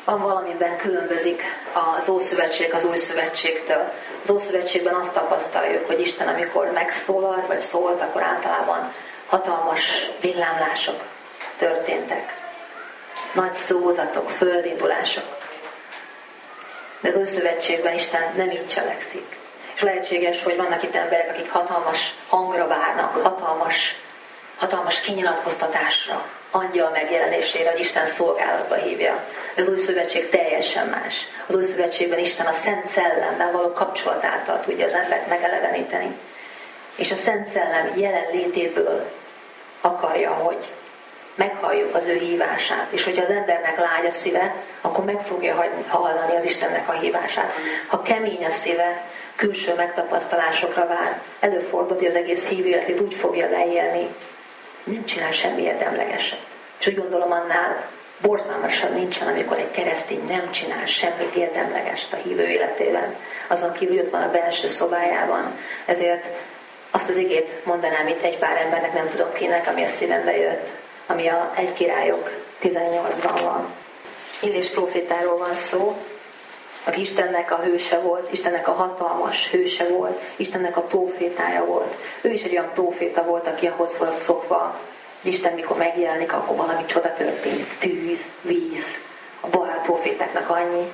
van valamiben különbözik az Ószövetség az Új Szövetségtől. Az Ószövetségben azt tapasztaljuk, hogy Isten, amikor megszólalt, vagy szólt, akkor általában hatalmas villámlások történtek. Nagy szózatok, földindulások. De az Új Szövetségben Isten nem így cselekszik. És lehetséges, hogy vannak itt emberek, akik hatalmas hangra várnak, hatalmas kinyilatkoztatásra, angyal megjelenésére, hogy Isten szolgálatba hívja. De az Új Szövetség teljesen más. Az Új Szövetségben Isten a Szent Szellemmel való kapcsolat által tudja az embert megeleveníteni. És a Szent Szellem jelenlétéből akarja, hogy meghalljuk az ő hívását. És hogyha az embernek lágy a szíve, akkor meg fogja hallani az Istennek a hívását. Ha kemény a szíve, külső megtapasztalásokra vár, előfordul, hogy az egész hívő életét úgy fogja leélni, nem csinál semmi érdemlegeset. És úgy gondolom, annál borzalmasabb nincsen, amikor egy keresztény nem csinál semmit érdemlegest a hívő életében. Azon kívül ott van a belső szobájában. Ezért azt az igét mondanám itt egy pár embernek, nem tudom kinek, ami a szívembe jött, ami a 1 Királyok 18-ban van. Illés prófétáról van szó, aki Istennek a hőse volt, Istennek a hatalmas hőse volt, Istennek a prófétája volt. Ő is egy olyan próféta volt, aki ahhoz volt szokva, hogy Isten mikor megjelenik, akkor valami csoda történik. Tűz, víz, a Baál prófétáknak annyi.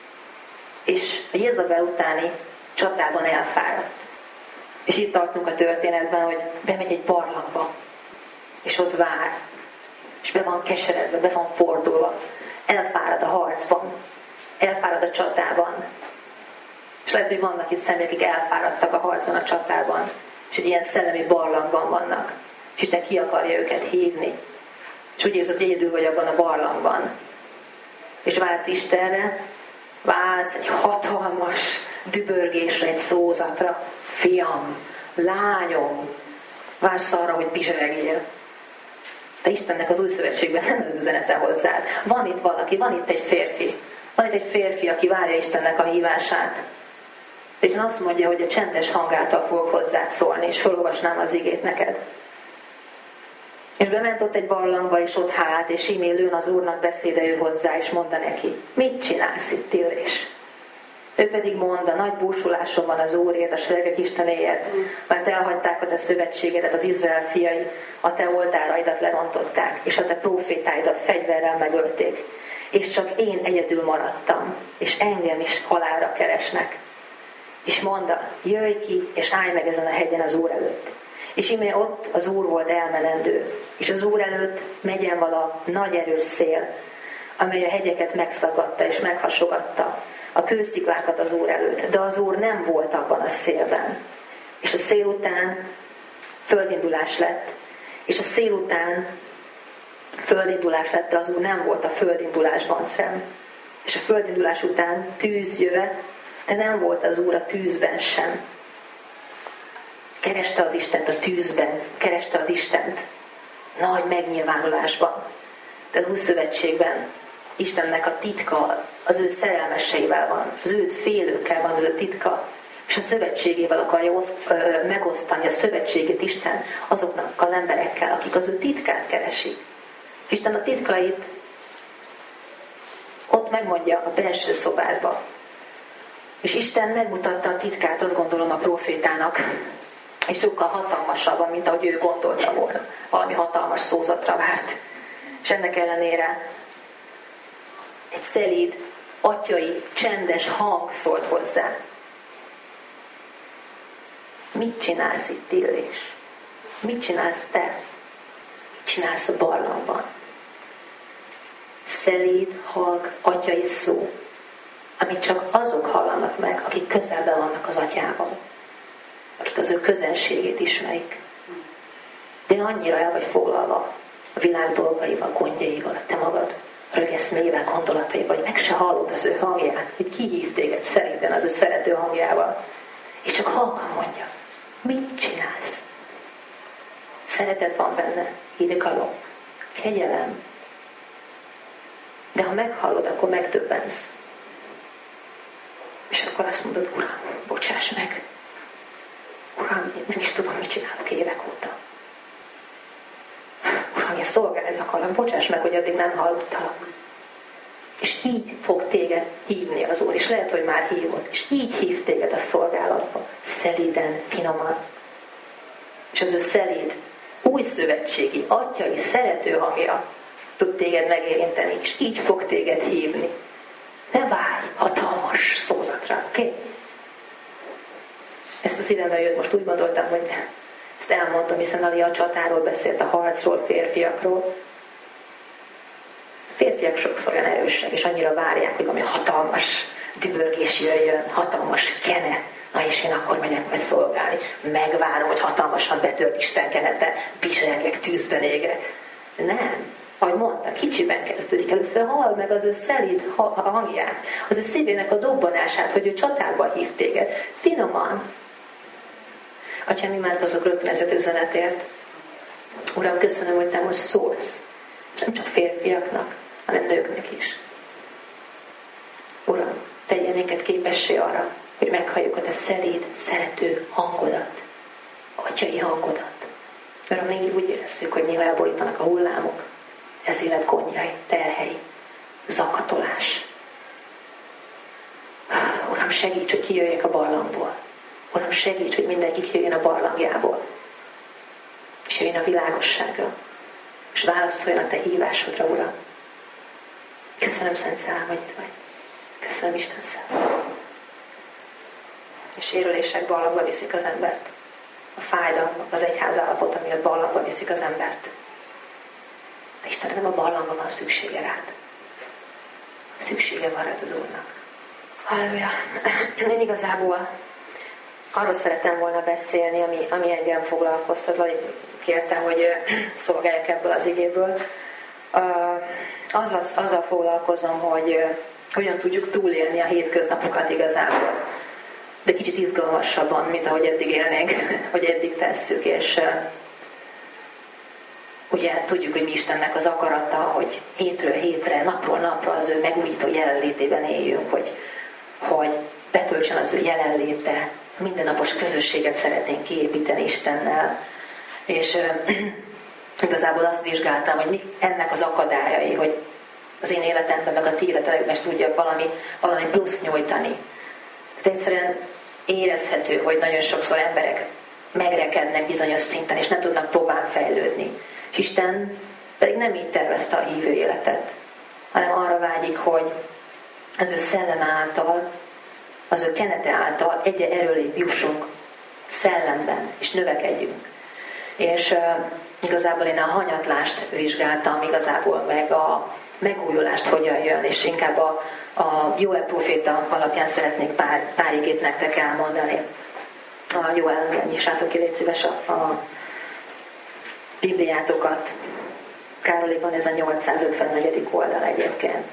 És a Jézabel utáni csatában elfáradt. És itt tartunk a történetben, hogy bemegy egy barlangba, és ott vár, és be van keseredve, be van fordulva, elfárad a harcban, elfárad a csatában. És lehet, hogy vannak itt személyek, akik elfáradtak a harcban, a csatában, és egy ilyen szellemi barlangban vannak, és Isten ki akarja őket hívni. És úgy érzed, hogy egyedül vagy abban a barlangban. És vársz Istenre, vársz egy hatalmas dübörgésre, egy szózatra. Fiam, lányom, vársz arra, hogy bizseregjél. De Istennek az Új Szövetségben nem az üzenete hozzád. Van itt valaki, van itt egy férfi, aki várja Istennek a hívását. És azt mondja, hogy a csendes hangáltal fogok hozzád szólni, és felolvasnám az igét neked. És bement ott egy barlangba, és ott hát, és ímélőn az Úrnak beszéde ő hozzá, és mondta neki, mit csinálsz itt, Illés? Ő pedig mondta, nagy búsulásom van az Úrért, a seregek Istenéért, mert elhagyták a te szövetségedet, az Izrael fiai, a te oltáraidat lerontották, és a te prófétáidat fegyverrel megölték. És csak én egyedül maradtam, és engem is halálra keresnek. És mondta, jöjj ki, és állj meg ezen a hegyen az Úr előtt. És íme ott az Úr volt elmenendő, és az Úr előtt megyen vala nagy erős szél, amely a hegyeket megszakadta és meghasogatta, a kősziklákat az Úr előtt, de az Úr nem volt abban a szélben. És a szél után földindulás lett, és a szél után földindulás lett, de az Úr nem volt a földindulásban sem. És a földindulás után tűz jövet, de nem volt az Úr a tűzben sem. Kereste az Istent a tűzben, kereste az Istent nagy megnyilvánulásban. De az Új Szövetségben Istennek a titka az ő szerelmeseivel van, az őt félőkkel van az ő titka, és a szövetségével akarja megosztani a szövetségét Isten azoknak az emberekkel, akik az ő titkát keresik. Isten a titkait ott megmondja a belső szobádba. És Isten megmutatta a titkát, azt gondolom, a prófétának, és sokkal hatalmasabban, mint ahogy ő gondolta volna. Valami hatalmas szózatra várt. És ennek ellenére egy szelíd, atyai, csendes hang szólt hozzá. Mit csinálsz itt, Illés? Mit csinálsz te? Mit csinálsz a barlangban? Szelíd, halk, atyai szó, amit csak azok hallanak meg, akik közelben vannak az atyával, akik az ő közelségét ismerik. De annyira el vagy foglalva a világ dolgaival, gondjaival, a te magad rögeszméjével, gondolataival, hogy meg se hallod az ő hangját, hogy ki hív téged szerintem az ő szerető hangjával. És csak halkan mondja, mit csinálsz? Szeretet van benne, irgalom, kegyelem. De ha meghallod, akkor megdöbbensz. És akkor azt mondod, Uram, bocsáss meg. Uram, én nem is tudom, mit csinálok évek óta. Uram, én szolgálni akarok, bocsáss meg, hogy addig nem hallottalak. És és így fog téged hívni az Úr, és lehet, hogy már hívott, és így hív téged a szolgálatba, szelíden, finoman. És az ő szelíd, új szövetségi, atyai, szerető hangja tud téged megérinteni, és így fog téged hívni. Ne várj hatalmas szózatra, oké? Okay? Ezt a szívemben jött, most úgy gondoltam, hogy ezt elmondtam, hiszen Ali a csatáról beszélt, a harcról, férfiakról. Férfiak sokszor olyan erősek, és annyira várják, hogy valami hatalmas dübörgés jöjjön, hatalmas kene. Na és én akkor megyek majd szolgálni. Megvárom, hogy hatalmasan betölt Isten kenete, bizsergek, tűzben égek. Nem. Ahogy mondta, kicsiben kezdődik. Először hall meg az ő szelíd hangját, az ő szívének a dobbanását, hogy ő csatárba hív téged. Finoman. Atyám, imádkozok rögtön ezért üzenetért. Uram, köszönöm, hogy te most szólsz. És nem csak férfiaknak, hanem nőknek is. Uram, tegyen minket képessé arra, hogy meghalljuk a te szelíd, szerető hangodat, atyai hangodat. Uram, mi úgy érezzük, hogy néha elborítanak a hullámok, ez élet gondjai, terhei, zakatolás. Uram, segíts, hogy kijöjjek a barlangból. Uram, segíts, hogy mindenki kijöjjön a barlangjából. És jöjjön a világosságra. És válaszoljon a te hívásodra, Uram. Köszönöm, Szent Szellem, hogy itt vagy. Köszönöm, Isten Szellem. És sérülések barlangba viszik az embert. A fájdalmak, az egyház állapota miatt barlangba viszik az embert. De Istenre nem a barlangban van szüksége rád. Szüksége van rád az Úrnak. Halleluja. Én igazából arról szerettem volna beszélni, ami engem foglalkoztat, vagy kértem, hogy szolgáljak ebből az igéből. Azzal foglalkozom, hogy hogyan tudjuk túlélni a hétköznapokat igazából. De kicsit izgalmasabban, mint ahogy eddig élnénk, hogy eddig tesszük. És ugye tudjuk, hogy mi Istennek az akarata, hogy hétről hétre, napról napra az ő megújító jelenlétében éljünk, hogy betöltsön az ő jelenléte. Mindennapos közösséget szeretnénk kiépíteni Istennel. És igazából azt vizsgáltam, hogy mi ennek az akadályai, hogy az én életemben, meg a ti életetekben is tudjak valami plusz nyújtani. Tehát egyszerűen érezhető, hogy nagyon sokszor emberek megrekednek bizonyos szinten, és nem tudnak tovább fejlődni. És Isten pedig nem így tervezte a hívő életet, hanem arra vágyik, hogy az ő szellem által, az ő kenete által egyre erőlébb jussunk szellemben, és növekedjünk. És igazából én a hanyatlást vizsgáltam, igazából meg a megújulást hogyan jön, és inkább a Jóel proféta alapján szeretnék pár igét nektek elmondani. A Jóel, nyissátok ki, légy szíves a Bibliátokat. Károlyban ez a 854. oldal egyébként.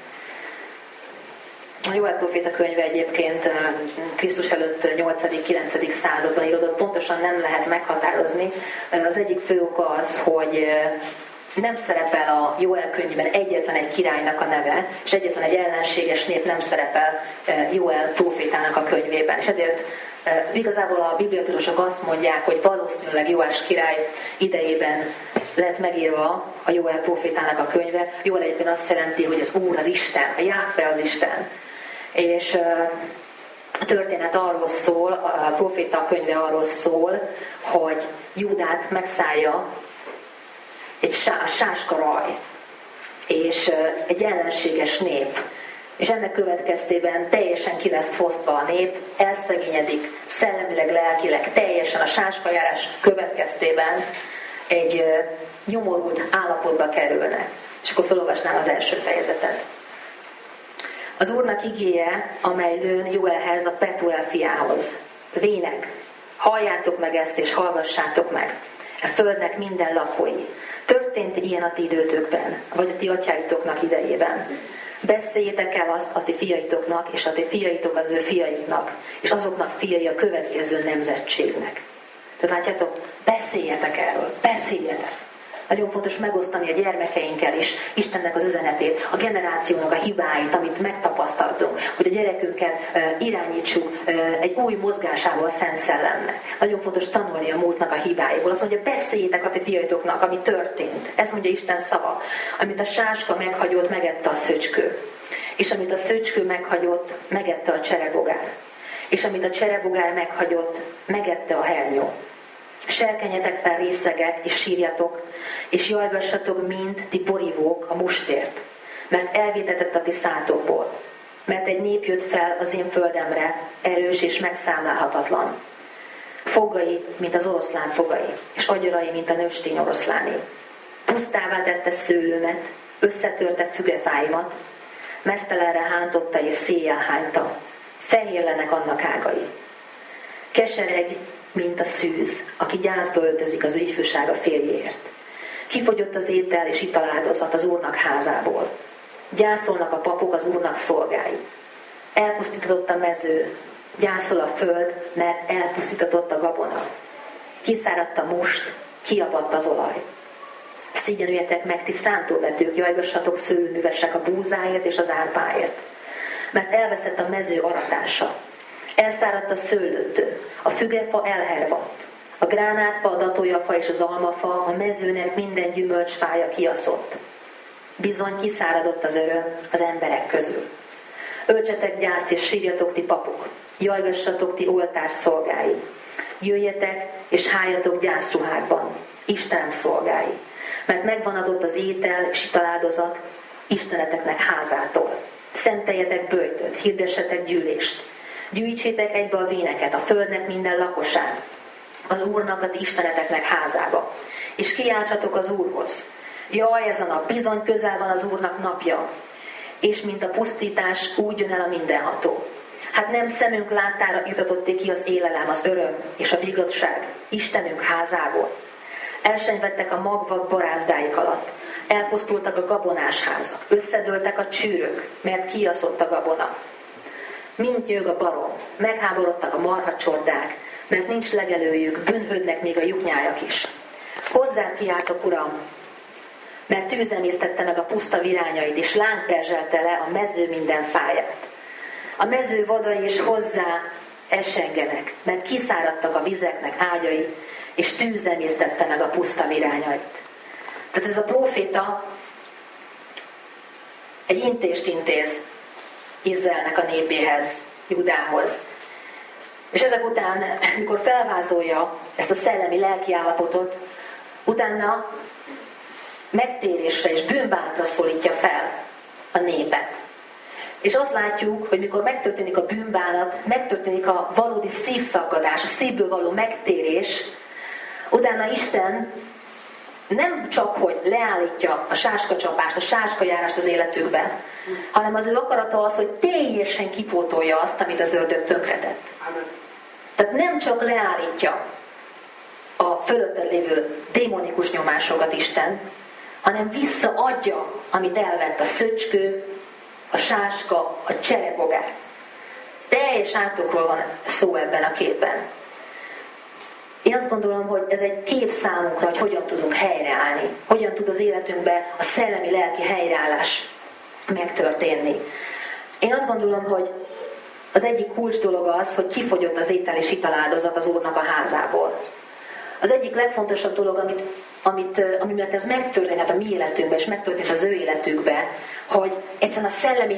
A Jóel proféta könyve egyébként Krisztus előtt 8.-9. században íródott, pontosan nem lehet meghatározni. Az egyik fő oka az, hogy nem szerepel a Jóel könyvben egyetlen egy királynak a neve, és egyetlen egy ellenséges nép nem szerepel Jóel profétának a könyvében. És ezért igazából a bibliatudósok azt mondják, hogy valószínűleg Jóás király idejében lett megírva a Jóel profétának a könyve. Jóel egyébként azt jelenti, hogy az Úr az Isten, a Jahve az Isten. És a történet arról szól, a proféta könyve arról szól, hogy Júdát megszállja egy sáskaraj, és egy ellenséges nép. És ennek következtében teljesen ki lesz fosztva a nép, elszegényedik szellemileg, lelkileg, teljesen a sáskajárás következtében egy nyomorult állapotba kerülnek. És akkor felolvasnám az első fejezetet. Az Úrnak igéje, amely lőn Jóelhez, a Petuel fiához. Vének, halljátok meg ezt, és hallgassátok meg. A földnek minden lakói. Történt ilyen a ti időtökben, vagy a ti atyáitoknak idejében. Beszéljétek el azt a ti fiaitoknak, és a ti fiaitok az ő fiaiknak, és azoknak fiai a következő nemzetségnek. Tehát látjátok, beszéljetek erről, beszéljetek. Nagyon fontos megosztani a gyermekeinkkel is Istennek az üzenetét, a generációnak a hibáit, amit megtapasztaltunk, hogy a gyerekünket irányítsuk egy új mozgásával a Szent Szellemnek. Nagyon fontos tanulni a múltnak a hibáiból. Azt mondja, beszéljétek a ti fiaitoknak, ami történt. Ez mondja Isten szava, amit a sáska meghagyott, megette a szöcskő. és amit a szöcskő meghagyott, megette a cserebogár. És amit a cserebogár meghagyott, megette a hernyó. Serkenjetek fel részegek, és sírjatok, és jajgassatok, mint ti borívók a mustért, mert elvétetett a ti szátokból. Mert egy nép jött fel az én földemre, erős és megszámlálhatatlan. Fogai, mint az oroszlán fogai, és agyarai, mint a nőstény oroszláné. Pusztává tette szőlőmet, összetörte fügefáimat, meztelenre hántotta és széjjel hányta. Fehér lennek annak ágai. Kesereg, mint a szűz, aki gyászba öltözik az ifjúsága férjéért. Kifogyott az étel és italáldozat az Úrnak házából. Gyászolnak a papok az Úrnak szolgái. Elpusztított a mező, gyászol a föld, mert elpusztított a gabona. Kiszáradt a must, kiapadt az olaj. Szégyenüljetek meg, ti szántóvetők, jajgassatok szőlőművesek a búzáért és az árpáért. Mert elveszett a mező aratása. Elszáradt a szőlőtő, a fügefa elhervadt. A gránátfa, a datójafa és az almafa, a mezőnek minden gyümölcsfája kiaszott. Bizony kiszáradott az öröm az emberek közül. Öltsetek gyászt és sírjatok ti papok, jajgassatok ti oltár szolgái. Jöjjetek és hájjatok gyászruhákban, Istenem szolgái. Mert megvonadott az étel és italáldozat Isteneteknek házától. Szenteljetek böjtöt, hirdessetek gyűlést. Gyűjtsétek egybe a véneket, a földnek minden lakosán, az Úrnak, a ti isteneteknek házába. És kiáltsatok az Úrhoz. Jaj, ez a nap, bizony közel van az Úrnak napja, és mint a pusztítás, úgy jön el a mindenható. Hát nem szemünk láttára irtatotték ki az élelem, az öröm és a vigadság Istenünk házából. Elsenyvedtek a magvak barázdáik alatt, elpusztultak a gabonás házak, összedőltek a csűrök, mert kiaszott a gabona. Mint nyög a barom, megháborodtak a marhacsordák, mert nincs legelőjük, bűnhődnek még a lyuknyájak is. Hozzá kiáltok, Uram, mert tűzemésztette meg a puszta virányait, és láng perzselte le a mező minden fáját. A mező vadai is hozzá esengenek, mert kiszáradtak a vizeknek ágyai, és tűzemésztette meg a puszta virányait. Tehát ez a próféta egy intést intéz Izraelnek a népéhez, Judához. És ezek után, amikor felvázolja ezt a szellemi lelki állapotot, utána megtérésre és bűnbánatra szólítja fel a népet. És azt látjuk, hogy mikor megtörténik a bűnbánat, megtörténik a valódi szívszakadás, a szívből való megtérés, utána Isten nem csak, hogy leállítja a sáskacsapást, a sáskajárást az életükben, hanem az ő akarata az, hogy teljesen kipótolja azt, amit az ördög tönkretett. Tehát nem csak leállítja a fölötted lévő démonikus nyomásokat Isten, hanem visszaadja, amit elvett a szöcskő, a sáska, a cserebogár. Teljes átokról van szó ebben a képben. Én azt gondolom, hogy ez egy kép számunkra, hogy hogyan tudunk helyreállni, hogyan tud az életünkben a szellemi-lelki helyreállás megtörténni. Én azt gondolom, hogy az egyik kulcs dolog az, hogy kifogyott az étel és italáldozat az Úrnak a házából. Az egyik legfontosabb dolog, ami miatt ez megtörténhet a mi életünkben, és megtörtént az ő életükben, hogy egyszerűen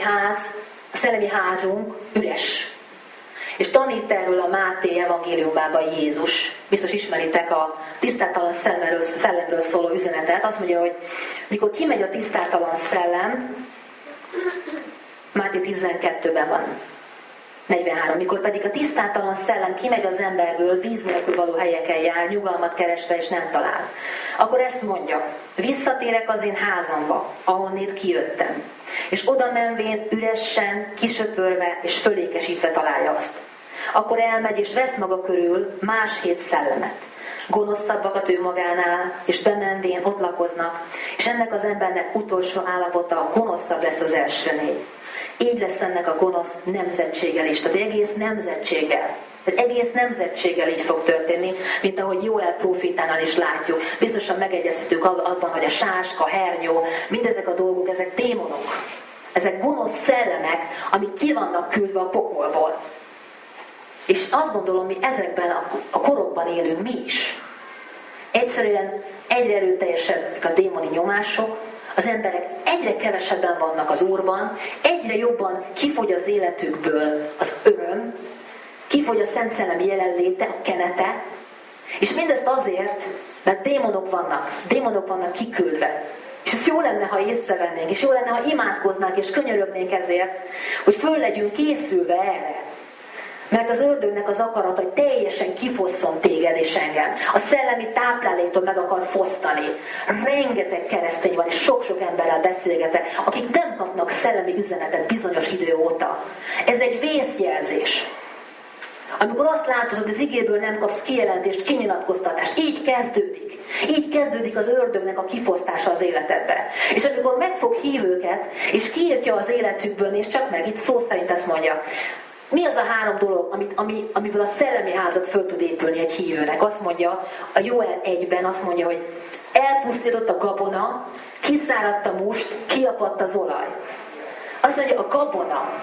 a szellemi házunk üres. És tanít erről a Máté evangéliumában Jézus. Biztos ismeritek a tisztátalan szellemről szóló üzenetet. Azt mondja, hogy mikor kimegy a tisztátalan szellem, Máté 12-ben van, 43. Mikor pedig a tisztátalan szellem kimegy az emberből, víz nélkül való helyeken jár, nyugalmat keresve és nem talál. Akkor ezt mondja, visszatérek az én házamba, ahonnét kijöttem. És oda menvén üresen, kisöpörve és fölékesítve találja azt. Akkor elmegy és vesz maga körül más 7 szellemet. Gonoszabbakat ő magánál, és bemenvén ott lakoznak, és ennek az embernek utolsó állapota gonoszabb lesz az elsőnél. Így lesz ennek a gonosz nemzetséggel is, tehát egész nemzetséggel. Tehát egész nemzetséggel így fog történni, mint ahogy Jóel prófétánál is látjuk. Biztosan megegyezhetünk abban, hogy a sáska, a hernyó, mindezek a dolgok, ezek démonok. Ezek gonosz szellemek, amik ki vannak küldve a pokolból. És azt gondolom, mi ezekben a korokban élünk mi is. Egyszerűen egyre erőteljesebbek a démoni nyomások, az emberek egyre kevesebben vannak az Úrban, egyre jobban kifogy az életükből az öröm, kifogy a Szent Szellem jelenléte, a kenete, és mindezt azért, mert démonok vannak kiküldve. És ez jó lenne, ha észrevennénk, és jó lenne, ha imádkoznánk, és könyörögnénk ezért, hogy föl legyünk készülve erre. Mert az ördögnek az akarata, hogy teljesen kifosszon téged és engem. A szellemi tápláléktól meg akar fosztani. Rengeteg keresztény van, és sok-sok emberrel beszélgetek, akik nem kapnak szellemi üzenetet bizonyos idő óta. Ez egy vészjelzés. Amikor azt látod, hogy az igéből nem kapsz kijelentést, kinyilatkoztatást, így kezdődik. Így kezdődik az ördögnek a kifosztása az életedbe. És amikor megfog hívőket, és kiírtja az életükből, és csak meg, itt szó szerint ezt mondja, mi az a 3 dolog, amiből a szellemi házat föl tud épülni egy hívőnek? Azt mondja, a Jóel 1-ben azt mondja, hogy elpusztított a gabona, kiszáradt a must, kiapadt az olaj. Azt mondja, a gabona,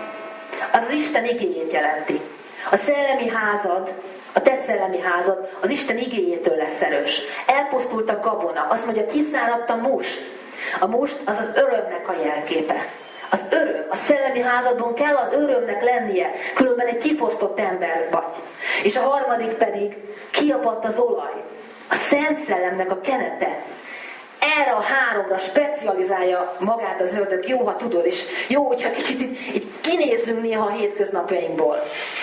az Isten igéjét jelenti. A szellemi házad, a te szellemi házad az Isten igéjétől lesz erős. Elpusztult a gabona, azt mondja, kiszáradt a must. A must az az örömnek a jelképe. Az öröm, a szellemi házadban kell az örömnek lennie, különben egy kifosztott ember vagy. És a harmadik pedig, kiapadt az olaj. A Szent Szellemnek a kenete. Erre a 3-ra specializálja magát az ördög, jó, ha tudod, és jó, hogyha kicsit itt kinézzünk néha a hétköznapjainkból.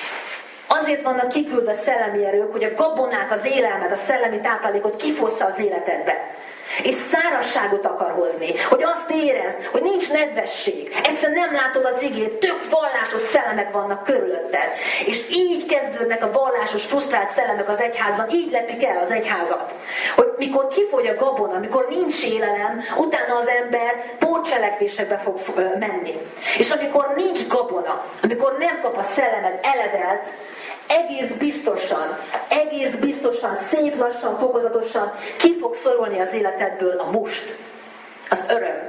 Azért vannak kiküldve szellemi erők, hogy a gabonát, az élelmet, a szellemi táplálékot kifossza az életedbe. És szárazságot akar hozni, hogy azt érezd, hogy nincs nedvesség. Egyszerűen nem látod az igét, tök vallásos szellemek vannak körülötted. És így kezdődnek a vallásos, frusztrált szellemek az egyházban, így lepik el az egyházat. Hogy mikor kifogy a gabona, mikor nincs élelem, utána az ember pótcselekvésekbe fog menni. És amikor nincs gabona, amikor nem kap a szellemet eledelt, egész biztosan, szép lassan, fokozatosan ki fog szorulni az életedből a must, az öröm.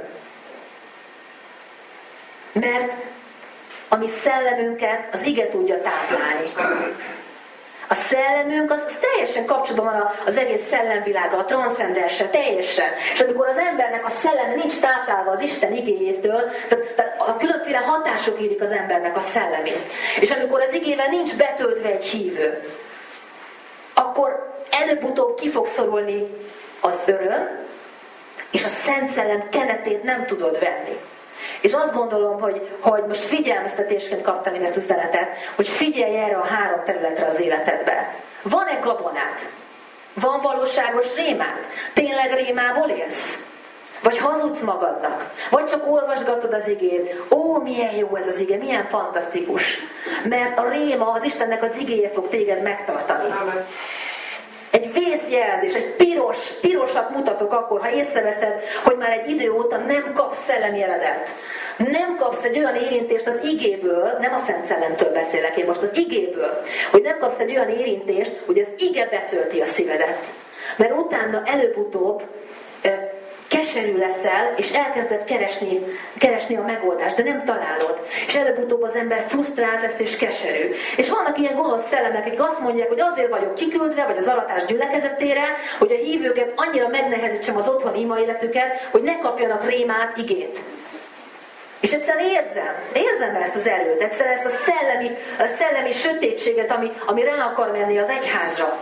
Mert a mi szellemünket az ige tudja táplálni. A szellemünk az teljesen kapcsolatban van az egész szellemvilága, a transzcendenssel, teljesen. És amikor az embernek a szelleme nincs táplálva az Isten igéjétől, tehát a különféle hatások érik az embernek a szellemét. És amikor az igével nincs betöltve egy hívő, akkor előbb-utóbb ki fog szorulni az öröm, és a Szent Szellem kenetét nem tudod venni. És azt gondolom, hogy most figyelmeztetésként kaptam én ezt a üzenetet, hogy figyelj erre a 3 területre az életedben. Van-e gabonát? Van valóságos rémát? Tényleg rémából élsz? Vagy hazudsz magadnak? Vagy csak olvasgatod az igét? Ó, milyen jó ez az ige, milyen fantasztikus. Mert a réma, az Istennek az igéje fog téged megtartani. Amen. Egy vészjelzés, egy pirosat mutatok akkor, ha észreveszed, hogy már egy idő óta nem kapsz szellemjeledet. Nem kapsz egy olyan érintést az igéből, nem a Szent Szellemtől beszélek én most, az igéből, hogy nem kapsz egy olyan érintést, hogy az ige betölti a szívedet. Mert utána előbb-utóbb keserű leszel, és elkezded keresni a megoldást, de nem találod. És előbb-utóbb az ember frusztrált lesz és keserű. És vannak ilyen gonosz szellemek, akik azt mondják, hogy azért vagyok kiküldve, vagy az alatás gyülekezetére, hogy a hívőket annyira megnehezítsem az otthoni ima életüket, hogy ne kapjanak rémát, igét. És egyszerűen érzem ezt az erőt, egyszerűen ezt a szellemi sötétséget, ami rá akar menni az egyházra.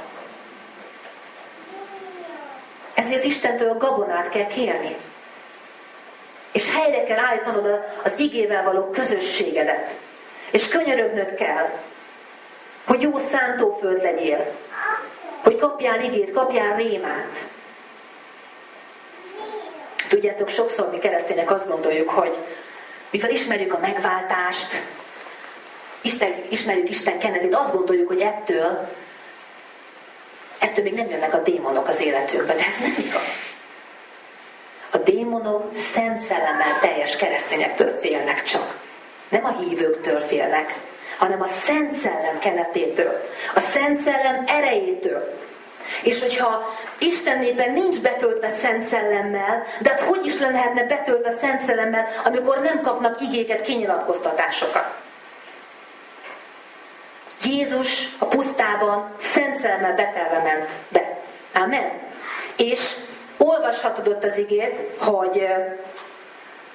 Ezért Istentől gabonát kell kérni. És helyre kell állítanod az igével való közösségedet. És könyörögnöd kell, hogy jó szántóföld legyél. Hogy kapjál igét, kapjál rémát. Tudjátok, sokszor mi keresztények azt gondoljuk, hogy mivel ismerjük a megváltást, ismerjük Isten kenetét, azt gondoljuk, hogy ettől még nem jönnek a démonok az életünkbe, de ez nem igaz. A démonok Szent Szellemmel teljes keresztényektől félnek csak. Nem a hívőktől félnek, hanem a Szent Szellem kenetétől, a Szent Szellem erejétől. És hogyha Isten népen nincs betöltve Szent Szellemmel, de hát hogy is lehetne betöltve Szent Szellemmel, amikor nem kapnak igéket, kinyilatkoztatásokat? Jézus a pusztában Szent Szellemmel betelve ment be. Amen. És olvashatod ott az igét, hogy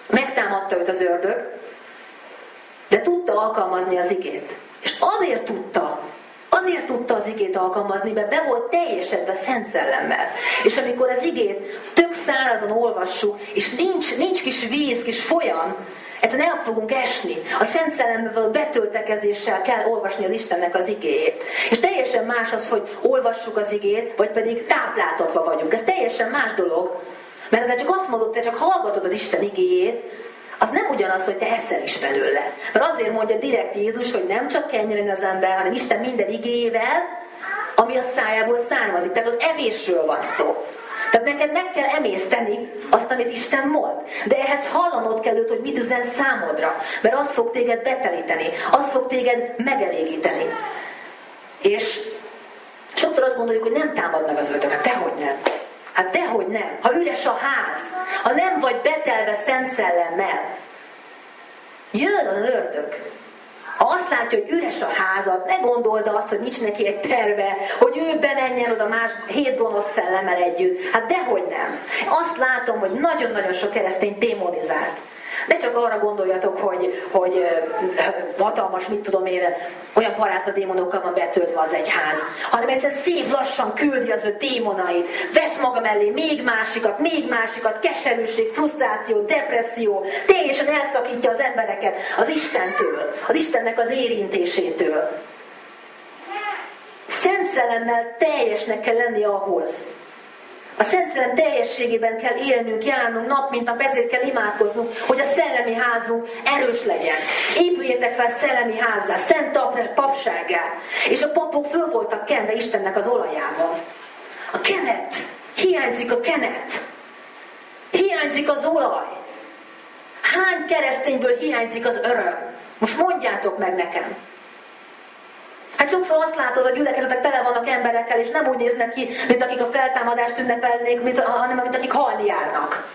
Megtámadta őt az ördög, de tudta alkalmazni az igét. És azért tudta az igét alkalmazni, mert be volt teljesedve Szent Szellemmel. És amikor az igét tök szárazon olvassuk, és nincs kis víz, kis folyam, egyszerűen el fogunk esni. A Szent Szellemmel való betöltekezéssel kell olvasni az Istennek az igéjét. És teljesen más az, hogy olvassuk az igét, vagy pedig tápláltatva vagyunk. Ez teljesen más dolog. Mert ha csak azt mondod, te csak hallgatod az Isten igéjét, az nem ugyanaz, hogy te eszel is belőle. Mert azért mondja direkt Jézus, hogy nem csak kenyeren az ember, hanem Isten minden igéjével, ami a szájából származik. Tehát ott evésről van szó. Tehát neked meg kell emészteni azt, amit Isten mond. De ehhez hallanod kell őt, hogy mit üzen számodra. Mert az fog téged betelíteni. Az fog téged megelégíteni. És sokszor azt gondoljuk, hogy nem támad meg az ördög. Hát dehogy nem. Hát dehogy nem. Ha üres a ház, ha nem vagy betelve Szent Szellemmel, jön az ördög. Ha azt látja, hogy üres a házad, ne gondold azt, hogy nincs neki egy terve, hogy ő bemenjen oda más 7 gonosz szellemmel együtt. Hát dehogy nem. Azt látom, hogy nagyon-nagyon sok keresztény démonizált. Ne csak arra gondoljatok, hogy hatalmas, mit tudom én, olyan parázna démonokkal van betöltve az egyház, hanem egyszer szép lassan küldi az ő démonait, vesz maga mellé még másikat, keserűség, frusztráció, depresszió, teljesen elszakítja az embereket az Istentől, az Istennek az érintésétől. Szent Szellemmel teljesnek kell lenni ahhoz. A Szent Szellem teljességében kell élnünk, járnunk nap mint nap, ezért kell imádkoznunk, hogy a szellemi házunk erős legyen. Épüljétek fel szellemi házzá, szent papsággá. És a papok föl voltak kenve Istennek az olajával. A kenet. Hiányzik a kenet. Hiányzik az olaj. Hány keresztényből hiányzik az öröm? Most mondjátok meg nekem. Hát sokszor azt látod, hogy gyülekezetek tele vannak emberekkel, és nem úgy néznek ki, mint akik a feltámadást ünnepelnék, hanem mint akik halni járnak.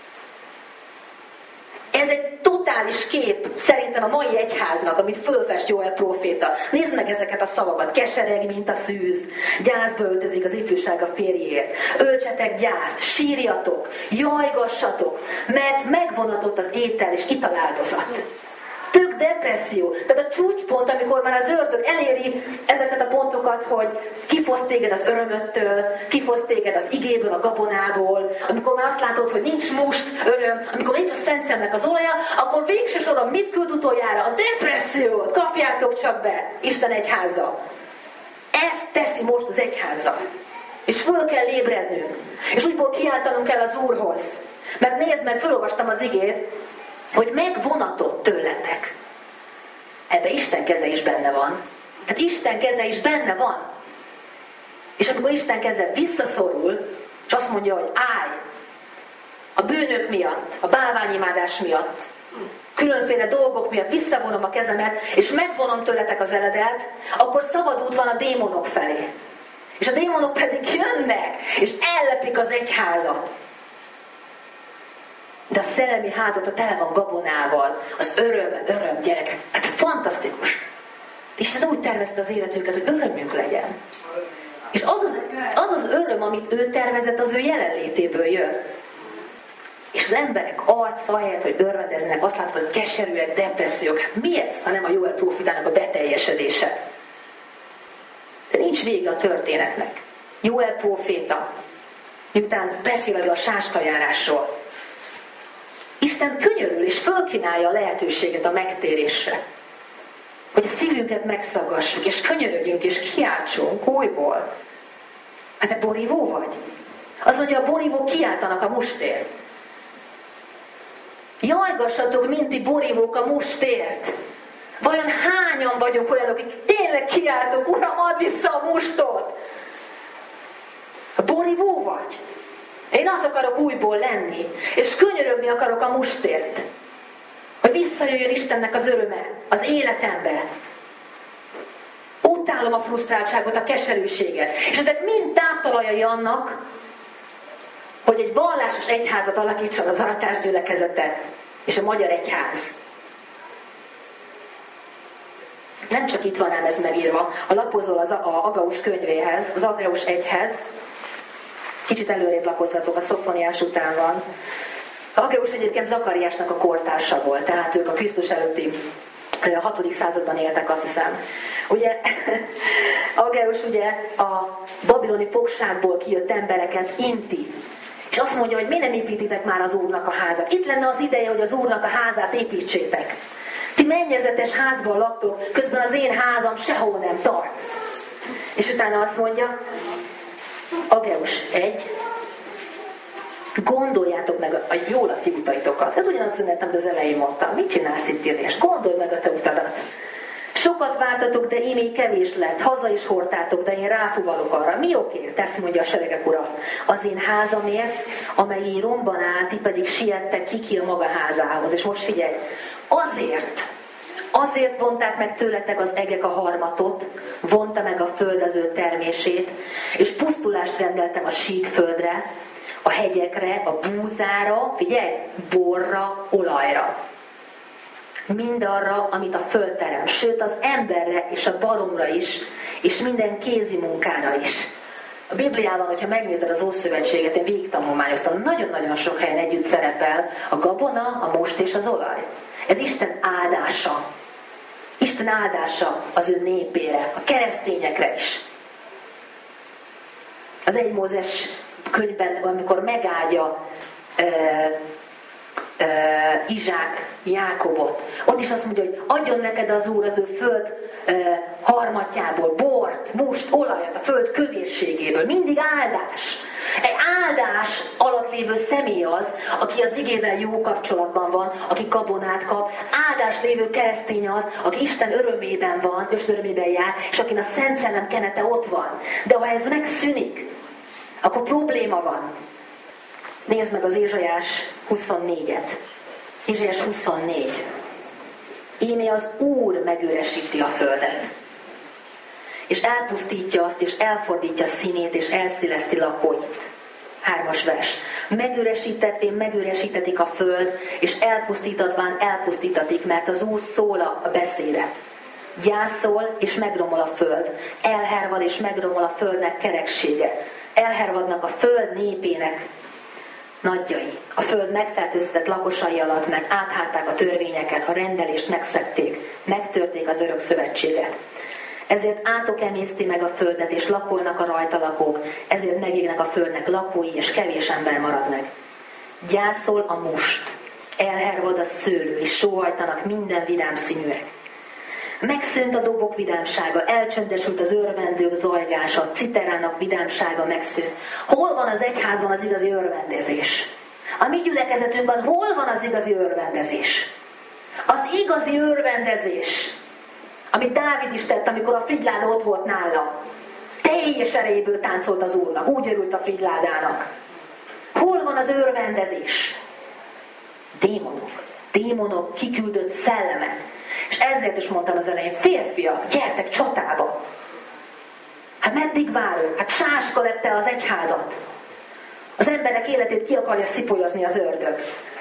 Ez egy totális kép szerintem a mai egyháznak, amit fölfest Jóel próféta. Nézd meg ezeket a szavakat. Kesereg, mint a szűz. Gyászba öltözik az ifjúság a férjéért. Öltsetek gyászt, sírjatok, jajgassatok, mert megvonatott az étel és italáldozat. Tök depresszió. Tehát a csúcspont, amikor már az ördög eléri ezeket a pontokat, hogy kifosz téged az örömöttől, kifosz téged az igéből, a gabonából, amikor már azt látod, hogy nincs must, öröm, amikor nincs a Szent Szemnek az olaja, akkor végső soron mit küld utoljára? A depressziót! Kapjátok csak be! Isten egyháza. Ezt teszi most az egyháza. És föl kell ébrednünk. És úgyból kiáltanunk kell az Úrhoz. Mert nézd meg, felolvastam az igét, hogy megvonatott tőletek. Ebbe Isten keze is benne van. Tehát Isten keze is benne van. És amikor Isten keze visszaszorul, és azt mondja, hogy állj, a bűnök miatt, a bálványimádás miatt, különféle dolgok miatt visszavonom a kezemet, és megvonom tőletek az eledet, akkor szabad út van a démonok felé. És a démonok pedig jönnek, és ellepik az egyházat. De a szellemi házat a tele van gabonával, az öröm, gyerekek. Hát fantasztikus. Isten úgy tervezte az életünket, hogy örömünk legyen. És az öröm, amit ő tervezett, az ő jelenlétéből jön. És az emberek ahelyett, hogy örvendeznek, azt látod, hogy keserűek, depressziók. Hát mi ez, hanem a Jóel prófitának a beteljesedése? De nincs vége a történetnek. Jóel próféta, miután beszél erről a sástajárásról, Isten könyörül és fölkínálja a lehetőséget a megtérésre. Hogy a szívünket megszaggassuk, és könyörögjünk, és kiáltsunk újból. Hát te borívó vagy? Az mondja, a borívók kiáltanak a mustért. Jajgassatok, minti borívók a mustért. Vajon hányan vagyunk olyanok, akik tényleg kiáltunk, Uram, add vissza a mustot? A borívó vagy? Én azt akarok újból lenni, és könyörögni akarok a mustért, hogy visszajöjjön Istennek az öröme az életembe. Utálom a frusztráltságot, a keserűséget. És ezek mind táptalajai annak, hogy egy vallásos egyházat alakítson az Aratás gyülekezete és a magyar egyház. Nem csak itt van ám ez megírva, ha lapozol az Agaus könyvéhez, az Agaus 1-hez, kicsit előrébb lapozzatok, a Szofoniás után van. Aggeus egyébként Zakariásnak a kortársa volt, tehát ők a Krisztus előtti 6. században éltek, azt hiszem. Ugye, Aggeus ugye a babiloni fogságból kijött embereket inti. És azt mondja, hogy miért nem építitek már az Úrnak a házát? Itt lenne az ideje, hogy az Úrnak a házát építsétek. Ti mennyezetes házban laktok, közben az én házam sehol nem tart. És utána azt mondja, Aggeus 1, gondoljátok meg a jól a ti utaitokat. Ez ugyanaz szünet, amit az elején mondtam. Mit csinálsz itt, Irnés? Gondold meg a te utadat. Sokat vártatok, de ímé kevés lett. Haza is hordtátok, de én ráfuvalok arra. Mi okért? Ezt mondja a seregek ura. Az én házamért, amely én romban áll, ti pedig siettek ki a maga házához. És most figyelj, azért vonták meg tőletek az egek a harmatot, vonta meg a föld az ő termését, és pusztulást rendeltem a síkföldre, a hegyekre, a búzára, figyelj, borra, olajra. Mindarra, amit a föld terem, sőt az emberre és a baromra is, és minden kézi munkára is. A Bibliában, hogyha megnézed az Ószövetséget, én végig tanulmányoztam, nagyon-nagyon sok helyen együtt szerepel a gabona, a most és az olaj. Ez Isten áldása. Isten áldása az ő népére, a keresztényekre is. Az 1 Mózes könyvben, amikor megáldja Izsák Jákobot, ott is azt mondja, hogy adjon neked az Úr az ő föld harmatjából bort, must, olajat, a föld kövérségéből. Mindig áldás. Egy áldás alatt lévő személy az, aki az igével jó kapcsolatban van, aki gabonát kap. Áldás lévő keresztény az, aki Isten örömében van, Isten örömében jár, és akin a Szent Szellem kenete ott van. De ha ez megszűnik, akkor probléma van. Nézd meg az Ézsaiás 24-et. Ézsaiás 24. Íme az Úr megüresíti a földet. És elpusztítja azt, és elfordítja színét, és elszéleszti lakóit. 3. vers. Megüresítetvén megüresítetik a föld, és elpusztítatván elpusztítatik, mert az Úr szól a beszédet. Gyászol, és megromol a föld. Elhervad, és megromol a földnek kereksége. Elhervadnak a föld népének nagyjai. A föld megfertőztetett lakosai alatt meg áthárták a törvényeket, a rendelést megszegték, megtörték az örök szövetséget. Ezért átok emészti meg a földet, és lakolnak a rajta lakók, ezért megégnek a földnek lakói, és kevés ember marad meg. Gyászol a must, elhervad a szőlő, és sóhajtanak minden vidám színűek. Megszűnt a dobok vidámsága, elcsöndesült az örvendők zajgása, a citerának vidámsága megszűnt. Hol van az egyházban az igazi örvendezés? A mi gyülekezetünkben hol van az igazi örvendezés? Az igazi örvendezés, amit Dávid is tett, amikor a frigyláda ott volt nála. Teljes erejéből táncolt az Úrnak, úgy örült a frigyládának. Hol van az örvendezés? Démonok, kiküldött szellemek. És ezért is mondtam az elején, férfiak, gyertek csatába. Hát meddig várunk? Hát sáska lepte az egyházat. Az emberek életét ki akarja szipolyozni az ördög.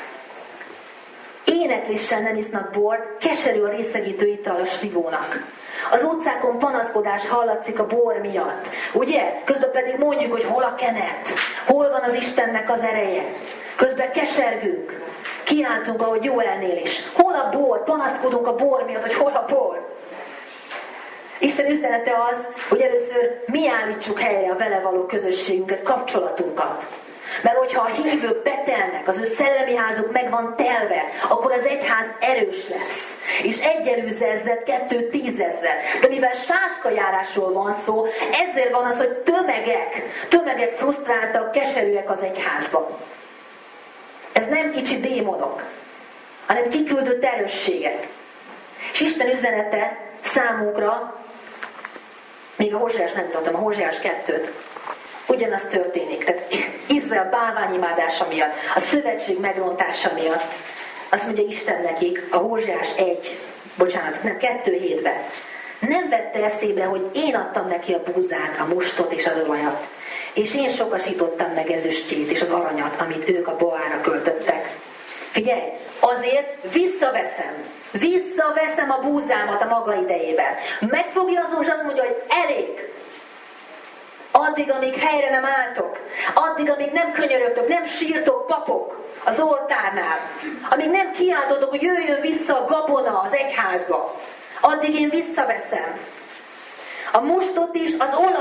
Énekléssel nem isznak bort, keserű a részegítő ital a szívónak. Az utcákon panaszkodás hallatszik a bor miatt. Ugye? Közben pedig mondjuk, hogy hol a kenet, hol van az Istennek az ereje. Közben kesergünk. Kiáltunk, ahogy Jóelnél is. Hol a bor? Panaszkodunk a bor miatt, hogy hol a bor. Isten üzenete az, hogy először mi állítsuk helyre a vele való közösségünket, kapcsolatunkat. Mert hogyha a hívők betelnek, az ő szellemi házuk meg van telve, akkor az egyház erős lesz. És 1 előzerzet, 2 tízezret. De mivel sáskajárásról van szó, ezért van az, hogy tömegek frusztráltak, keserűek az egyházban. Ez nem kicsi démonok, hanem kiküldött erősségek. És Isten üzenete számunkra, még a Hóseás nem tudtam, a Hóseás 2-t, ugyanaz történik. Tehát Izrael bálványimádása miatt, a szövetség megrontása miatt, azt mondja Isten nekik, a Hóseás 2:7-ben. Nem vette eszébe, hogy én adtam neki a búzát, a mustot és az olajat. És én sokasítottam meg ezüstjét és az aranyat, amit ők a Boára költöttek. Figyelj, azért visszaveszem a búzámat a maga idejében. Megfogja az Úr, és azt mondja, hogy elég. Addig, amíg helyre nem álltok, addig, amíg nem könyörögtök, nem sírtok papok az oltárnál, amíg nem kiáltotok, hogy jöjjön vissza a gabona az egyházba, addig én visszaveszem a mustot is,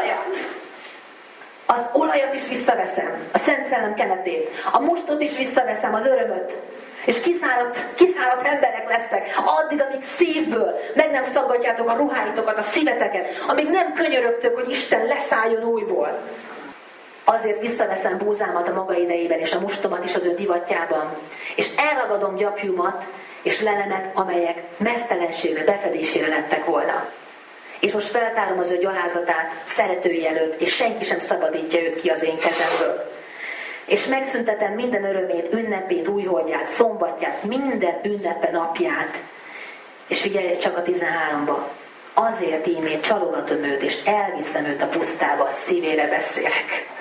az olajat is visszaveszem, a Szent Szellem kenetét, a mustot is visszaveszem, az örömöt, és kiszáradt emberek lesztek, addig, amíg szívből meg nem szaggatjátok a ruháitokat, a szíveteket, amíg nem könyörögtök, hogy Isten leszálljon újból. Azért visszaveszem búzámat a maga idejében, és a mustomat is az ő divatjában, és elragadom gyapjumat és lelemet, amelyek meztelenségre, befedésére lettek volna. És most feltárom az ő gyalázatát szeretői előtt, és senki sem szabadítja őt ki az én kezemből. És megszüntetem minden örömét, ünnepét, újholdját, szombatját, minden ünnepe napját. És figyelj csak a 13-ba. Azért ímét csalogatom őt, és elviszem őt a pusztába, a szívére beszélek.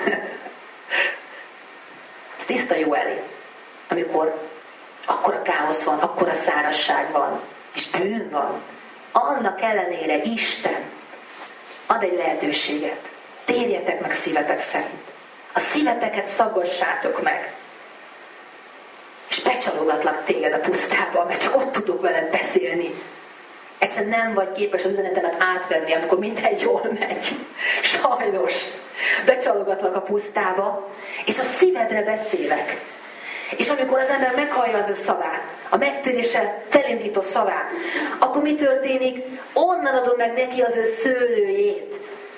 Ez tiszta jó elé, amikor akkora káosz van, akkora szárazság van, és bűn van. Annak ellenére Isten ad egy lehetőséget. Térjetek meg szívetek szerint. A szíveteket szaggassátok meg. És becsalogatlak téged a pusztába, mert csak ott tudok veled beszélni. Egyszerűen nem vagy képes az üzenetemet átvenni, amikor minden jól megy. Sajnos. Becsalogatlak a pusztába, és a szívedre beszélek. És amikor az ember meghallja az ő szavát, a megtéréssel felindító szavát, akkor mi történik? Onnan adom meg neki az ő szőlőjét,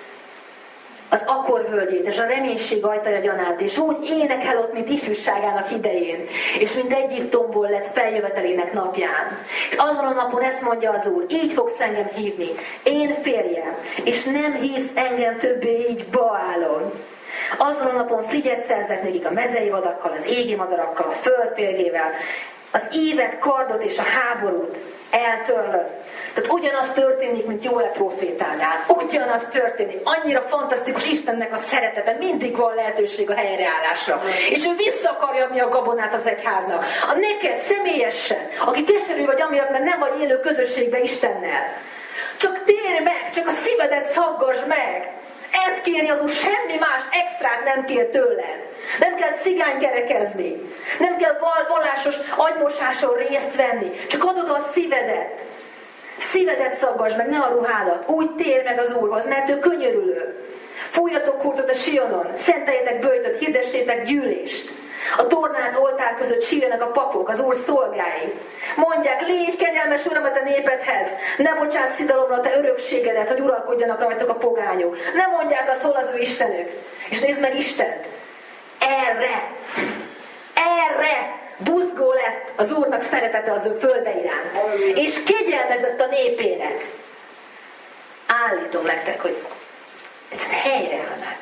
az akkorvölgyét, és a reménység ajtaja gyanánt, és úgy énekel ott, mint ifjúságának idején, és mint Egyiptomból lett feljövetelének napján. És azon a napon ezt mondja az Úr, így fogsz engem hívni, én férjem, és nem hívsz engem többé így Baálon. Azon a napon frigyet szerzek nekik a mezei vadakkal, az égi madarakkal, a föld férgével, az ívet, kardot és a háborút eltörlöm. Tehát ugyanaz történik, mint Jóel prófétánál. Ugyanaz történik. Annyira fantasztikus Istennek a szeretete. Mindig van lehetőség a helyreállásra. És ő vissza akarja adni a gabonát az egyháznak. A neked személyesen, aki keserű vagy amiatt, mert nem vagy élő közösségbe Istennel. Csak térj meg, csak a szívedet szaggasd meg. Ez kéri az Úr, semmi más extrát nem kér tőled. Nem kell cigánykerekezni. Nem kell vallásos agymosáson részt venni. Csak adod a szívedet. Szívedet szaggasd meg, ne a ruhádat. Úgy térj meg az Úrhoz, mert ő könyörülő. Fújjatok hurtot a Sionon, szenteljetek böjtöt, hirdessétek gyűlést. A tornált oltár között sírjanak a papok, az Úr szolgái. Mondják, légy kegyelmes Uram a te népedhez, ne bocsáss szidalomra a te örökségedet, hogy uralkodjanak rajtuk a pogányok. Ne mondják azt, hol az ő Istenük. És nézd meg Istent. Erre buzgó lett az Úrnak szeretete az ő földe iránt. És kegyelmezett a népének. Állítom nektek, hogy egyszerűen helyreállnak.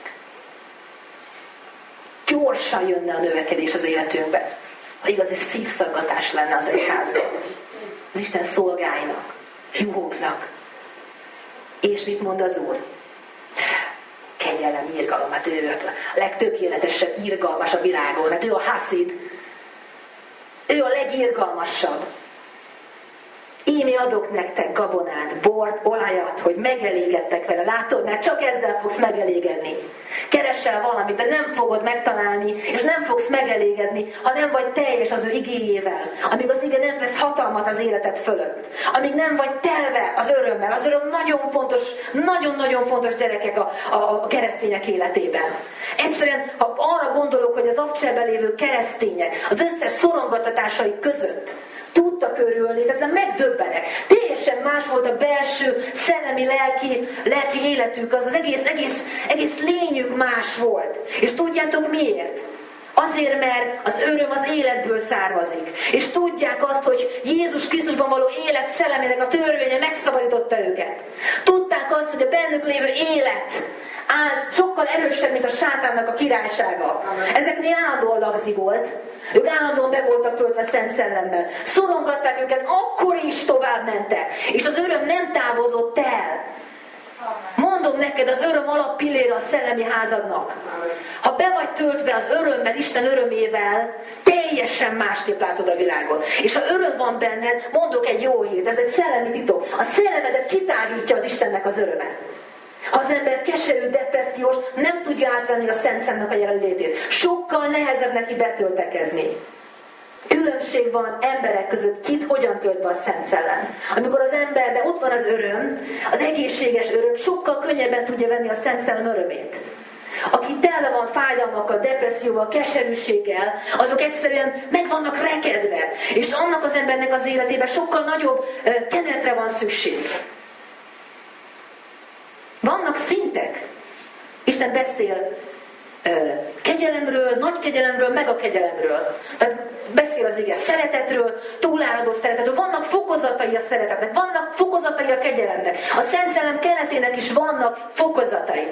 Gyorsan jönne a növekedés az életünkbe, ha igazi szívszaggatás lenne az egyházban. Az Isten szolgáinak, juhoknak. És mit mond az Úr? Kegyelem, irgalom, hát ő a legtökéletesebb irgalmas a világon, hát ő a haszid. Ő a legirgalmasabb. Ímé adok nektek gabonát, bort, olajat, hogy megelégedtek vele. Látod, mert csak ezzel fogsz megelégedni. Keressel valamit, de nem fogod megtalálni, és nem fogsz megelégedni, ha nem vagy teljes az ő igéjével. Amíg az ige nem vesz hatalmat az életed fölött. Amíg nem vagy telve az örömmel. Az öröm nagyon fontos, nagyon-nagyon fontos gyerekek a keresztények életében. Egyszerűen, ha arra gondolok, hogy az Avcserben lévő keresztények az összes szorongatatásai között tudtak örülni, tehát megdöbbenek. Teljesen más volt a belső, szellemi, lelki életük, az egész lényük más volt. És tudjátok miért? Azért, mert az öröm az életből származik. És tudják azt, hogy Jézus Krisztusban való élet szellemének a törvénye megszabadította őket. Tudták azt, hogy a bennük lévő élet sokkal erősebb, mint a sátánnak a királysága. Ezeknél állandóan lagzi volt. Ők állandóan be voltak töltve Szent Szellemmel. Szorongatták őket, akkor is tovább mentek. És az öröm nem távozott el. Mondom neked, az öröm alappillére a szellemi házadnak. Ha be vagy töltve az örömmel, Isten örömével, teljesen másképp látod a világot. És ha öröm van benned, mondok egy jó hírt, ez egy szellemi titok. A szellemedet kitárítja az Istennek az öröme. Ha az ember keserű, depressziós, nem tudja átvenni a Szent Szellemnek a jelenlétét. Sokkal nehezebb neki betöltekezni. Különbség van emberek között, kit hogyan tölt be a Szent Szellem. Amikor az emberben ott van az öröm, az egészséges öröm, sokkal könnyebben tudja venni a Szent Szellem örömét. Aki tele van fájdalmakkal, depresszióval, keserűséggel, azok egyszerűen meg vannak rekedve. És annak az embernek az életében sokkal nagyobb kenetre van szükség. Vannak szintek. Isten beszél kegyelemről, nagy kegyelemről, meg a kegyelemről. Tehát beszél az ige szeretetről, túláradó szeretetről. Vannak fokozatai a szeretetnek, vannak fokozatai a kegyelemnek. A Szent Szellem kenetének is vannak fokozatai.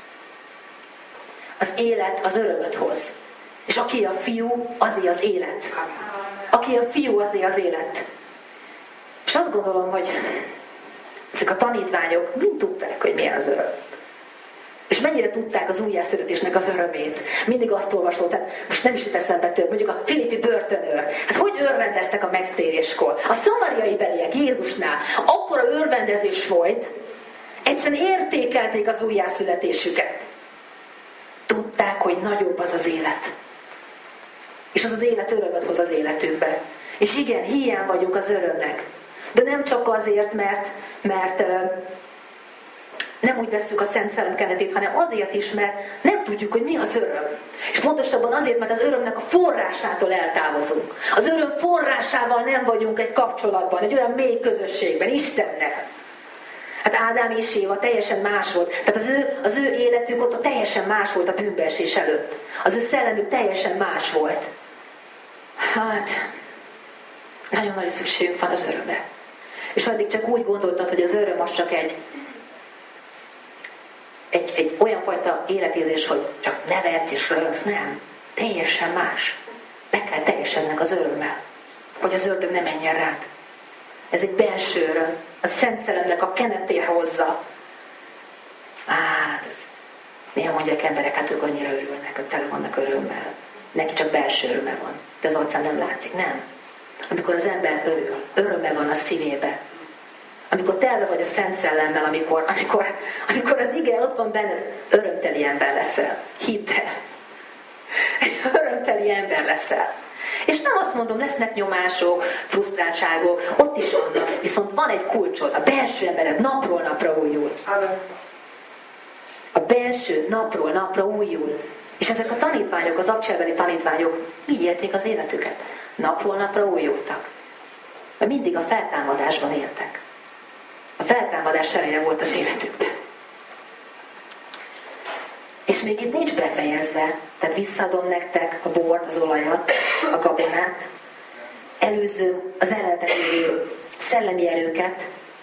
Az élet az örömöt hoz. És aki a fiú, azé az élet. Aki a fiú, azé az élet. És azt gondolom, hogy ezek a tanítványok mind tudták, hogy milyen az öröm. És mennyire tudták az újjászületésnek az örömét. Mindig azt olvasol, tehát most nem is jut eszembe több, mondjuk a Filippi börtönőr. Hát hogy örvendeztek a megtéréskor? A szamariai beliek Jézusnál akkora örvendezés folyt, egyszerűen értékelték az újjászületésüket. Tudták, hogy nagyobb az az élet. És az az élet örömöt hoz az életükbe. És igen, hiány vagyunk az örömnek. De nem csak azért, mert nem úgy vesszük a Szent Szellem kenetét, hanem azért is, mert nem tudjuk, hogy mi az öröm. És pontosabban azért, mert az örömnek a forrásától eltávozunk. Az öröm forrásával nem vagyunk egy kapcsolatban, egy olyan mély közösségben, Istennel. Hát Ádám és Éva teljesen más volt. Tehát az ő életük ott teljesen más volt a bűnbeesés előtt. Az ő szellemük teljesen más volt. Hát, nagyon-nagyon szükségünk van az örömre. És addig csak úgy gondoltad, hogy az öröm az csak egy olyan fajta életérzés, hogy csak nevetsz és röhögsz, nem. Teljesen más. Be kell teljesednek az örömmel, hogy az ördög ne menjen rád. Ez egy belső öröm. A Szent Szellemnek a kenetére hozza. Hát, néha mondják emberek, hát ők annyira örülnek, hogy tele vannak örömmel. Neki csak belső öröme van, de az arcán nem látszik. Nem. Amikor az ember örül, öröme van a szívébe. Amikor tele vagy a Szent Szellemmel, amikor az ige ott van benne, örömteli ember leszel. Hidd el. Örömteli ember leszel. És nem azt mondom, lesznek nyomások, frusztráltságok, ott is vannak, viszont van egy kulcsod, a belső embered napról napra újul. A belső napról napra újul. És ezek a tanítványok, az akcsebeli tanítványok így élték az életüket. Napról napra újultak. Mert mindig a feltámadásban éltek. A feltámadás ereje volt az életükben. És még itt nincs befejezve, tehát visszaadom nektek a bort, az olajat, a gabonát, előző az ellenetek lévő szellemi erőket,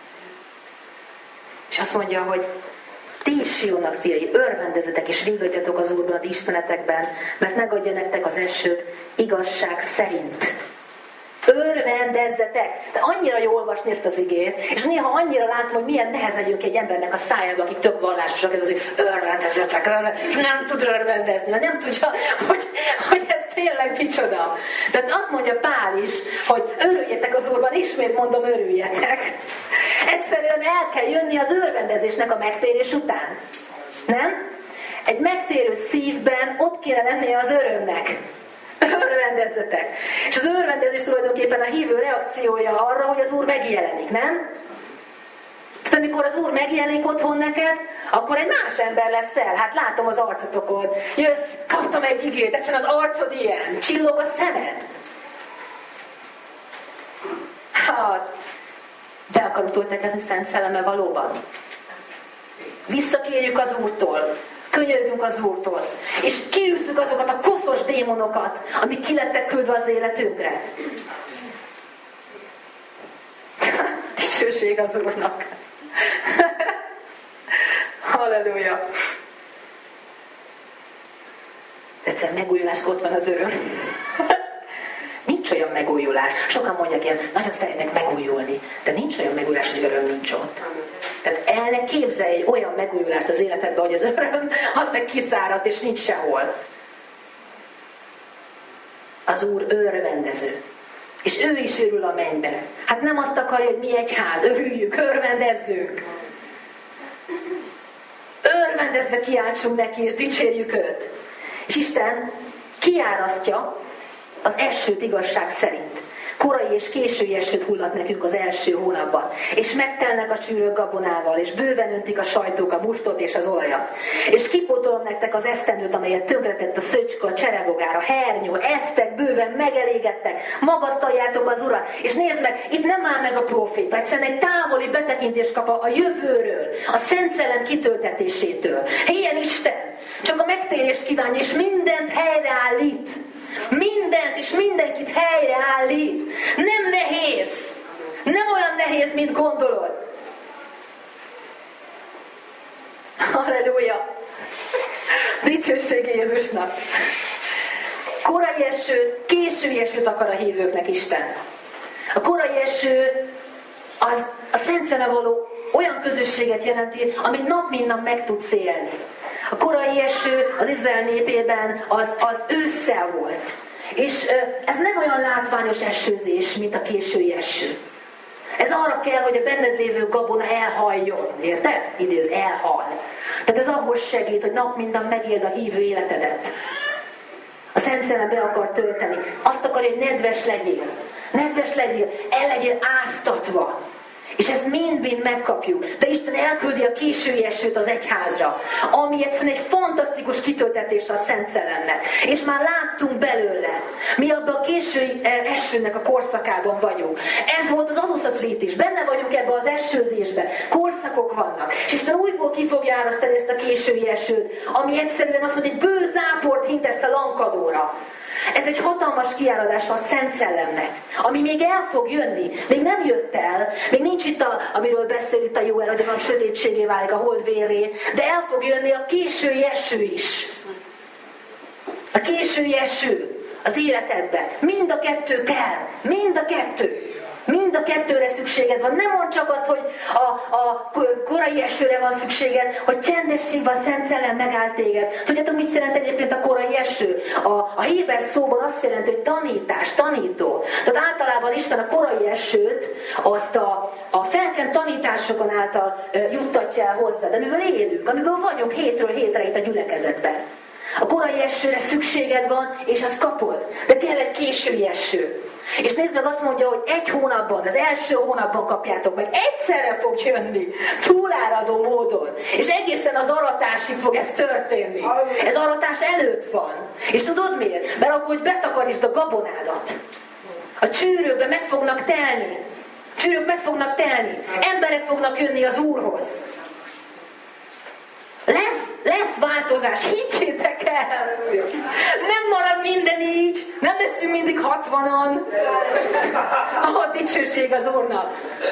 és azt mondja, hogy ti is Sionnak fiai, örvendezetek és viggadjatok az Úrban a ti istenetekben, mert megadja nektek az esőt igazság szerint. Örvendezzetek! De annyira jól olvasni ezt az igét, és néha annyira látom, hogy milyen nehezedjünk egy embernek a szájába, akik tök vallásosak, ez azért örvendezzetek, és nem tud örvendezni, mert nem tudja, hogy ez tényleg micsoda. Tehát azt mondja Pál is, hogy örüljetek az Úrban, ismét mondom, örüljetek. Egyszerűen el kell jönni az örvendezésnek a megtérés után. Nem? Egy megtérő szívben ott kéne lennie az örömnek. Örvendezzetek. És az örvendezés tulajdonképpen a hívő reakciója arra, hogy az Úr megjelenik, nem? Tehát amikor az Úr megjelenik otthon neked, akkor egy más ember leszel. Hát látom az arcotokon. Jössz, kaptam egy igét, egyszerűen az arcod ilyen. Csillog a szemed. Hát, be akarunk töltekezni Szent Szellemmel valóban? Visszakérjük az Úrtól. Könyörgünk az Úrtól, és kiűzzük azokat a koszos démonokat, amik ki lettek küldve az életünkre. Dicsőség az Úrnak. Halleluja. Egyszer megújulás, ott van az öröm. Nincs olyan megújulás. Sokan mondják ilyen, nagyon szeretnek megújulni, de nincs olyan megújulás, hogy öröm nincs ott. Tehát el ne képzelj egy olyan megújulást az életedben, hogy az öröm, az meg kiszáradt, és nincs sehol. Az Úr örvendező. És ő is örül a mennybe. Hát nem azt akarja, hogy mi egyház, örüljük, örvendezzünk. örvendezve kiáltsunk neki, és dicsérjük őt. És Isten kiárasztja az esőt igazság szerint. Korai és késői esőt hullat nekünk az első hónapban. És megtelnek a csűrök gabonával, és bőven öntik a sajtók a mustot és az olajat. És kipótolom nektek az esztendőt, amelyet tönkretett a szöcske, a cserebogár, a hernyó, esztek, bőven megelégedtek, magasztaljátok az Urat. És nézd meg, itt nem áll meg a próféta, egyszerűen egy távoli betekintést kap a jövőről, a Szent Szellem kitöltetésétől. Ilyen Isten csak a megtérést kívánja, és mindent helyreállít. Mindent és mindenkit helyreállít. Nem nehéz. Nem olyan nehéz, mint gondolod. Halleluja! Dicsőség Jézusnak! Korai eső, késői esőt akar a hívőknek Isten. A korai eső az a Szent Szellemmel való olyan közösséget jelenti, amit nap mint nap meg tudsz élni. A korai eső az Izrael népében az ősszel volt. És ez nem olyan látványos esőzés, mint a késői eső. Ez arra kell, hogy a benned lévő gabona elhaljon. Érted? Idéz, elhal. Tehát ez ahhoz segít, hogy nap mint nap megéld a hívő életedet. A Szent Szellem be akar tölteni. Azt akarja, hogy nedves legyél. Nedves legyél, el legyél áztatva. És ezt mind-mind megkapjuk. De Isten elküldi a késői esőt az egyházra, ami egyszerűen egy fantasztikus kitöltetés a Szent Szellemnek. És már láttunk belőle. Mi abban a késői esőnek a korszakában vagyunk. Ez volt az Azusa Street is. Benne vagyunk ebbe az esőzésbe. Korszakok vannak. És Isten újból ki fogja árasztani ezt a késői esőt, ami egyszerűen azt mondja, hogy bő záport hintesz a lankadóra. Ez egy hatalmas kiáradása a Szent Szellemnek, ami még el fog jönni. Még nem jött el, még nincs itt, amiről beszél itt a Jóel, hogy a sötétségé válik a hold vérré, de el fog jönni a késői eső is. A késői eső az életedbe. Mind a kettő kell. Mind a kettő. Mind a kettőre szükséged van. Nem mondd csak azt, hogy a korai esőre van szükséged, hogy csendességben a Szent Szellem megállt téged. Tudjátok, mit jelent egyébként a korai eső? A héber szóban azt jelenti, hogy tanítás, tanító. Tehát általában Isten a korai esőt azt a felkent tanításokon által juttatja el hozzá. De amiből élünk, amiből vagyunk hétről hétre itt a gyülekezetben. A korai esőre szükséged van, és azt kapod. De kell egy késői eső. És nézd meg, azt mondja, hogy egy hónapban, az első hónapban kapjátok meg. Egyszerre fog jönni, túláradó módon. És egészen az aratásig fog ez történni. Ez aratás előtt van. És tudod miért? Mert akkor, hogy betakarítsd a gabonádat. A csűrőkbe meg fognak telni. Csűrők meg fognak telni. Emberek fognak jönni az Úrhoz. Lesz változás, higgyétek el! Nem marad minden így, nem leszünk mindig 60-an. A dicsőség az Úrnak.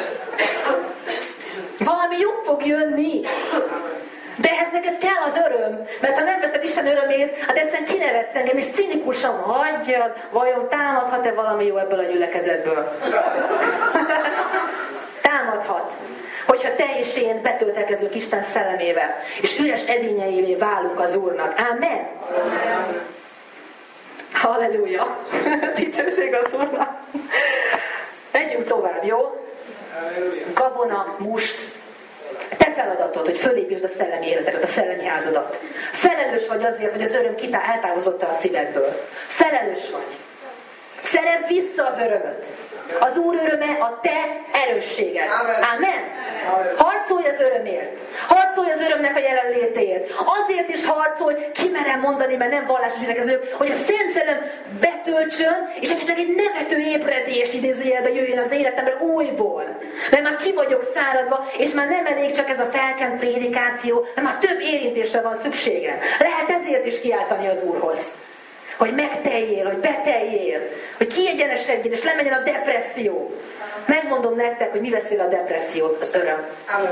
Valami jobb fog jönni. De ehhez neked kell az öröm, mert ha nem veszed Isten örömét, hát egyszerűen kinevetsz engem, és cinikusan hagyjad, vajon támadhat-e valami jó ebből a gyülekezetből? Támadhat. Hogyha te és én betöltekezünk Isten szellemével, és üres edényeivé válunk az Úrnak. Amen? Halleluja! Dicsőség az Úrnak! Megyünk tovább, jó? Gabona, must. Te feladatod, hogy fölépítsd a szellemi életedet, a szellemi házadat. Felelős vagy azért, hogy az öröm eltávozott a szívedből. Felelős vagy. Szerezd vissza az örömöt. Az Úr öröme a te erősséged. Amen. Harcolj az örömért. Harcolj az örömnek a jelenlétéért. Azért is harcolj, kimerem mondani, mert nem vallásos gyülekezők, hogy a Szent Szellem betöltsön, és esetleg egy nevető ébredés idézőjelbe jöjjön az életemre újból. Mert már ki vagyok száradva, és már nem elég csak ez a felkent prédikáció, mert már több érintésre van szükségem. Lehet ezért is kiáltani az Úrhoz. Hogy megteljél, hogy beteljél, hogy kiegyenesedjél, és lemenjen a depresszió. Megmondom nektek, hogy mi veszi a depressziót, az öröm.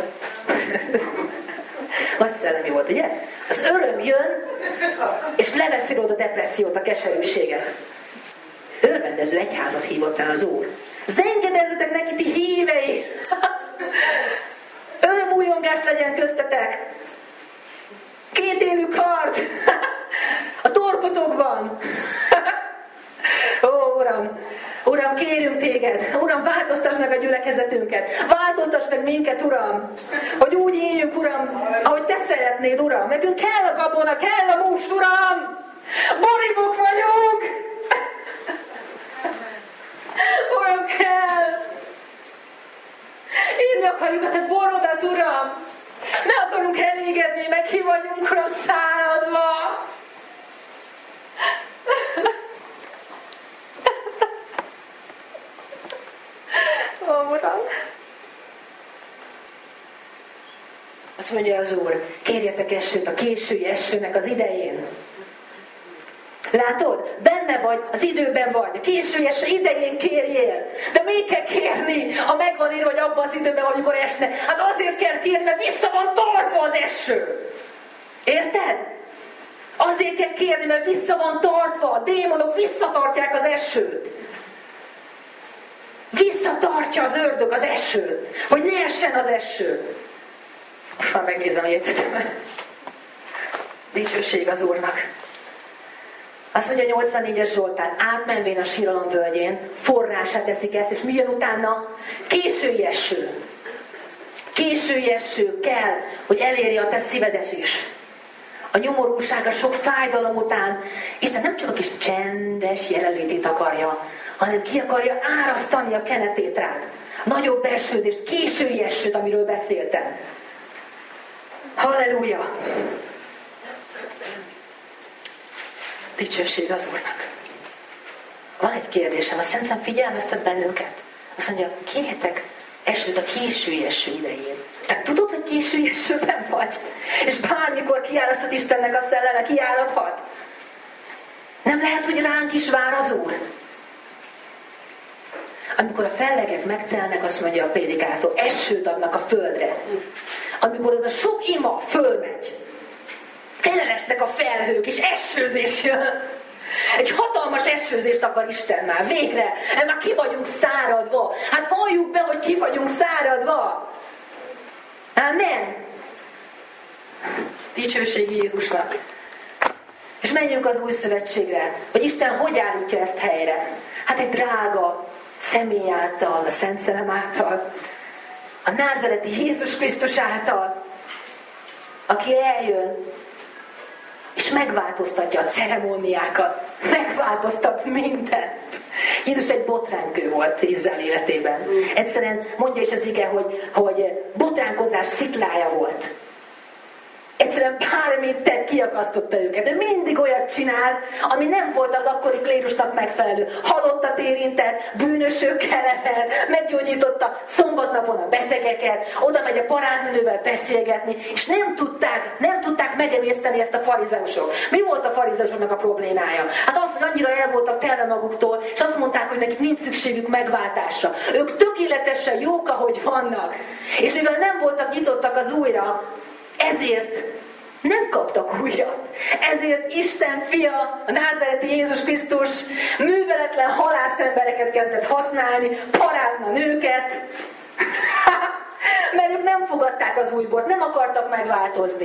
Nagy szellemi volt, ugye? Az öröm jön, és leveszi a depressziót, a keserűséget. Örvendező egyházat hívott el az Úr. Zengedezzetek neki, ti hívei! Örömújongás legyen köztetek! Kétélű kard! A torkotokban! Ó, Uram! Ó, Uram, kérünk téged, Uram, változtasd meg a gyülekezetünket, változtasd meg minket, Uram, hogy úgy éljünk, Uram, ahogy te szeretnéd, Uram. Nekünk kell a gabona, kell a must, Uram! Boribok vagyunk! Uram, kell! Inni akarjuk a te borodat, Uram! Ne akarunk elégedni, meg ki vagyunk, Uram, száradva! Ó, Uram! Azt mondja az Úr, kérjetek esőt a késői esőnek az idején. Látod? Benne vagy, az időben vagy, a késői eső idején kérjél. De még kell kérni, ha megvan írva, hogy abban az időben vagy, amikor esne. Hát azért kell kérni, mert vissza van tartva az eső. Érted? Azért kell kérni, mert vissza van tartva. A démonok visszatartják az esőt. Visszatartja az ördög az esőt, hogy ne essen az eső. Most már megnézem a jegyzetemet. Dicsőség az Úrnak. Azt mondja a 84-es Zsoltár, átmenvén a síralom völgyén, forrását teszik ezt, és mi jön utána? Késői eső. Késői eső kell, hogy elérje a te szívedet is. A nyomorúság, a sok fájdalom után Isten nem csak a kis csendes jelenlétét akarja, hanem ki akarja árasztani a kenetét rád. Nagyobb esőzést, késői esőt, amiről beszéltem. Halleluja! Dicsőség az Úrnak. Van egy kérdésem, a Szent Szem figyelmeztet bennünket. Azt mondja, kérjetek esőt a késői eső idején. Tehát tudod, hogy késői esőben vagy? És bármikor kiáraszthat Istennek a szelleme, kiáradhat. Nem lehet, hogy ránk is vár az Úr? Amikor a fellegek megtelnek, azt mondja a prédikátor, esőt adnak a földre. Amikor az a sok ima fölmegy, tele lesznek a felhők, és esőzés jön. Egy hatalmas esőzést akar Isten már. Végre, már ki vagyunk száradva. Hát valljuk be, hogy ki vagyunk száradva. Amen. Dicsőség Jézusnak. És menjünk az új szövetségre, hogy Isten hogy állítja ezt helyre. Hát egy drága személy által, a Szent Szellem által, a názareti Jézus Krisztus által, aki eljön, és megváltoztatja a ceremóniákat, megváltoztat mindent. Jézus egy botránykő volt Izrael életében. Egyszerűen mondja is az ige, hogy botránkozás sziklája volt. Egyszerűen bármit tett, kiakasztotta őket, de mindig olyat csinált, ami nem volt az akkori klérusnak megfelelő. Halottat érintett, bűnösökkel evett, meggyógyította szombatnapon a betegeket, oda megy a paráznővel beszélgetni, és nem tudták megemészteni ezt a farizeusok. Mi volt a farizeusoknak a problémája? Hát az, hogy annyira el voltak telve maguktól, és azt mondták, hogy nekik nincs szükségük megváltásra. Ők tökéletesen jók, ahogy vannak. És mivel nem voltak nyitottak az újra, ezért nem kaptak újat. Ezért Isten fia, a názareti Jézus Krisztus műveletlen halászembereket kezdett használni, parázni a nőket, mert ők nem fogadták az új bort, nem akartak megváltozni.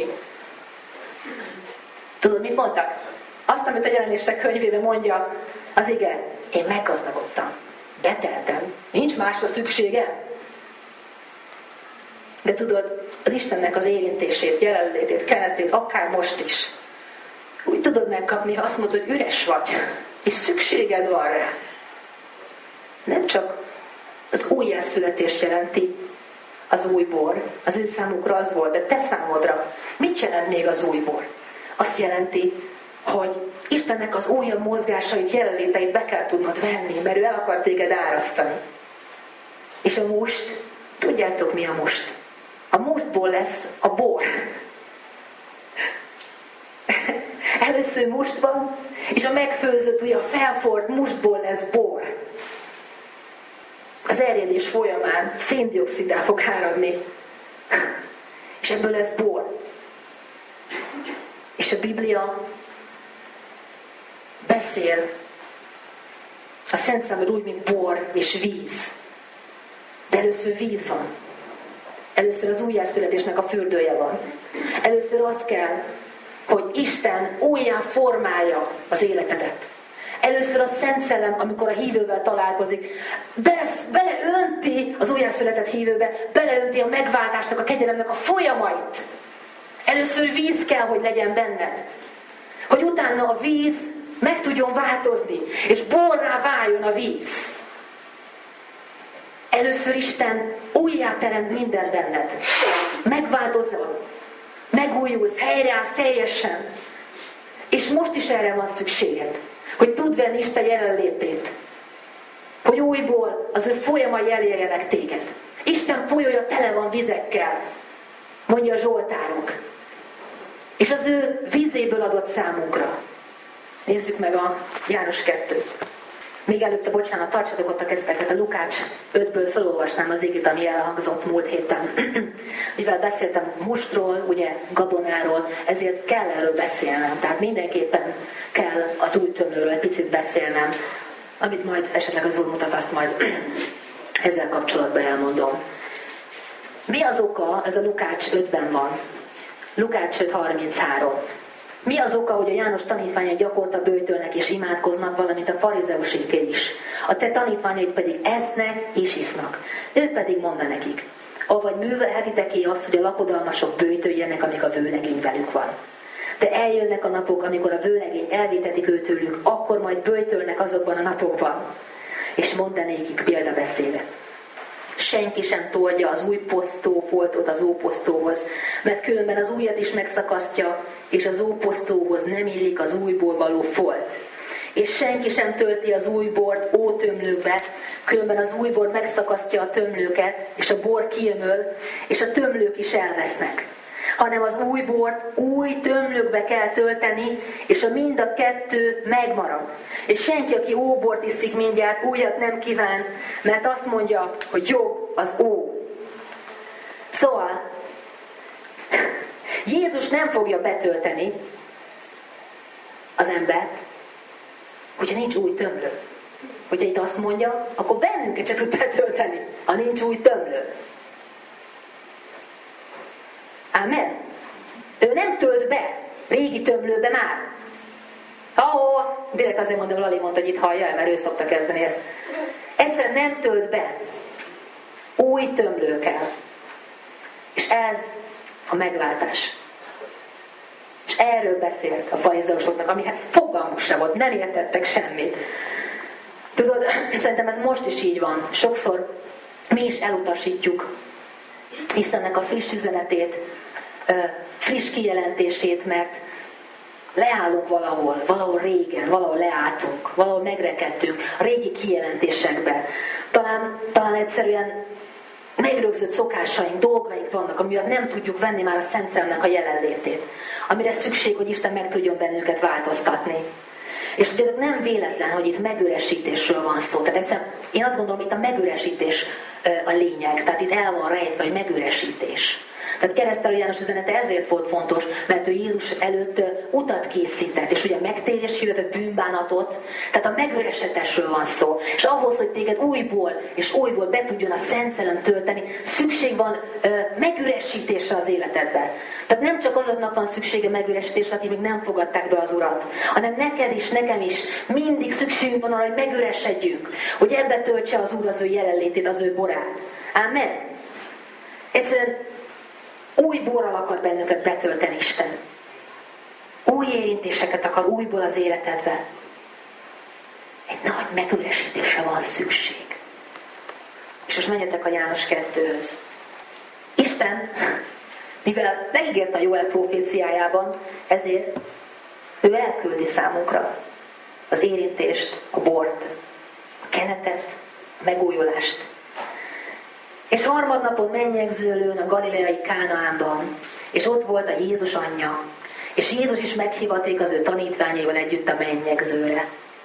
Tudod, mit mondtak? Azt, amit a Jelenések könyvében mondja az ige, én meggazdagodtam, beteltem, nincs másra szükségem. De tudod, az Istennek az érintését, jelenlétét, keletét, akár most is, úgy tudod megkapni, ha azt mondod, hogy üres vagy, és szükséged van rá. Nem csak az újjászületés jelenti az új bor, az ő számukra az volt, de te számodra mit jelent még az új bor? Azt jelenti, hogy Istennek az újabb mozgásait, jelenléteit be kell tudnod venni, mert ő el akar téged árasztani. És a must, tudjátok mi a must? A mustból lesz a bor. Először must van, és a megfőzött, ugye a felforrt mustból lesz bor. Az erjedés folyamán széndioxiddá fog áradni. És ebből lesz bor. És a Biblia beszél a Szent Számról úgy, mint bor és víz. De először víz van. Először az újjászületésnek a fürdője van. Először az kell, hogy Isten újjá formálja az életedet. Először a Szent Szellem, amikor a hívővel találkozik, beleönti az újjászületett hívőbe, beleönti a megváltásnak, a kegyelemnek a folyamait. Először víz kell, hogy legyen benned. Hogy utána a víz meg tudjon változni, és borrá váljon a víz. Először Isten újjáteremt mindent benned. Megváltozol, megújulsz, helyreállsz teljesen. És most is erre van szükséged, hogy tudd venni Isten jelenlétét. Hogy újból az ő folyamai elérjenek téged. Isten folyója tele van vizekkel, mondja a Zsoltárok. És az ő vízéből adott számunkra. Nézzük meg a János 2-t. Még előtte, bocsánat, tartsatok ott a kezdeteket, a Lukács 5-ből felolvasnám az igét, ami elhangzott múlt héten. Mivel beszéltem mustról, ugye gabonáról, ezért kell erről beszélnem. Tehát mindenképpen kell az új tömlőről egy picit beszélnem. Amit majd esetleg az Úr mutat, azt majd ezzel kapcsolatban elmondom. Mi az oka, ez a Lukács 5-ben van. Lukács 5:33. Mi az oka, hogy a János tanítványai gyakorta böjtölnek és imádkoznak, valamint a farizeusék is? A te tanítványaid pedig esznek és isznak. Ő pedig mondta nekik, avagy művelhetitek-e azt, hogy a lakodalmasok böjtöljenek, amíg a vőlegény velük van. De eljönnek a napok, amikor a vőlegény elvétetik őtőlük, akkor majd böjtölnek azokban a napokban. És mondta nékik példabeszédet. Senki sem tolja az új posztófoltot az óposztóhoz, mert különben az újat is megszakasztja, és az óposztóhoz nem illik az újból való folt. És senki sem tölti az új bort ótömlőkbe, különben az új bor megszakasztja a tömlőket, és a bor kiömöl, és a tömlők is elvesznek. Hanem az új bort új tömlőkbe kell tölteni, és a mind a kettő megmarad. És senki, aki óbort iszik mindjárt, újat nem kíván, mert azt mondja, hogy jobb az ó. Szóval, Jézus nem fogja betölteni az embert, hogyha nincs új tömlő. Hogyha itt azt mondja, akkor bennünket se tud betölteni, ha nincs új tömlő. Amen. Ő nem tölt be régi tömlőbe már. Direkt azért mondom, Lali mondta, hogy itt hallja el, mert ő szokta kezdeni ezt. Egyszerűen nem tölt be. Új tömlő kell. És ez a megváltás. És erről beszélt a farizeusoknak, amihez fogalmuk se volt, nem értettek semmit. Tudod, szerintem ez most is így van. Sokszor mi is elutasítjuk Istennek a friss üzenetét, friss kijelentését, mert leállunk valahol régen, valahol leálltunk, valahol megrekedtünk a régi kijelentésekbe. Talán egyszerűen megrögzött szokásaink, dolgaink vannak, amivel nem tudjuk venni már a Szent Szellemnek a jelenlétét, amire szükség, hogy Isten meg tudjon bennünket változtatni. És ugye nem véletlen, hogy itt megüresítésről van szó. Tehát egyszerűen én azt gondolom, itt a megüresítés a lényeg. Tehát itt el van rejtve, hogy megüresítés. Tehát Keresztelő János üzenete ezért volt fontos, mert ő Jézus előtt utat készített, és ugye megtérés hirdetett bűnbánatot, tehát a megüresedésről van szó. És ahhoz, hogy téged újból be tudjon a Szent Szellem tölteni, szükség van megüresítésre az életedben. Tehát nem csak azoknak van szüksége megüresítésre, akik még nem fogadták be az Urat, hanem neked is, nekem is mindig szükségünk van arra, hogy megüresedjünk, hogy ebbe töltse az Úr az ő jelenlétét, az ő borát. Amen. Egyszerűen új borral akar bennünket betölteni Isten. Új érintéseket akar újból az életedbe. Egy nagy megüresítésre van szükség. És most menjetek a János 2-höz. Isten, mivel megígérte a Jóel proféciájában, ezért ő elküldi számunkra az érintést, a bort, a kenetet, a megújulást. És harmadnapon mennyegzőlőn a galileai Kánaánban, és ott volt a Jézus anyja, és Jézus is meghívaték az ő tanítványaival együtt a mennyegzőre.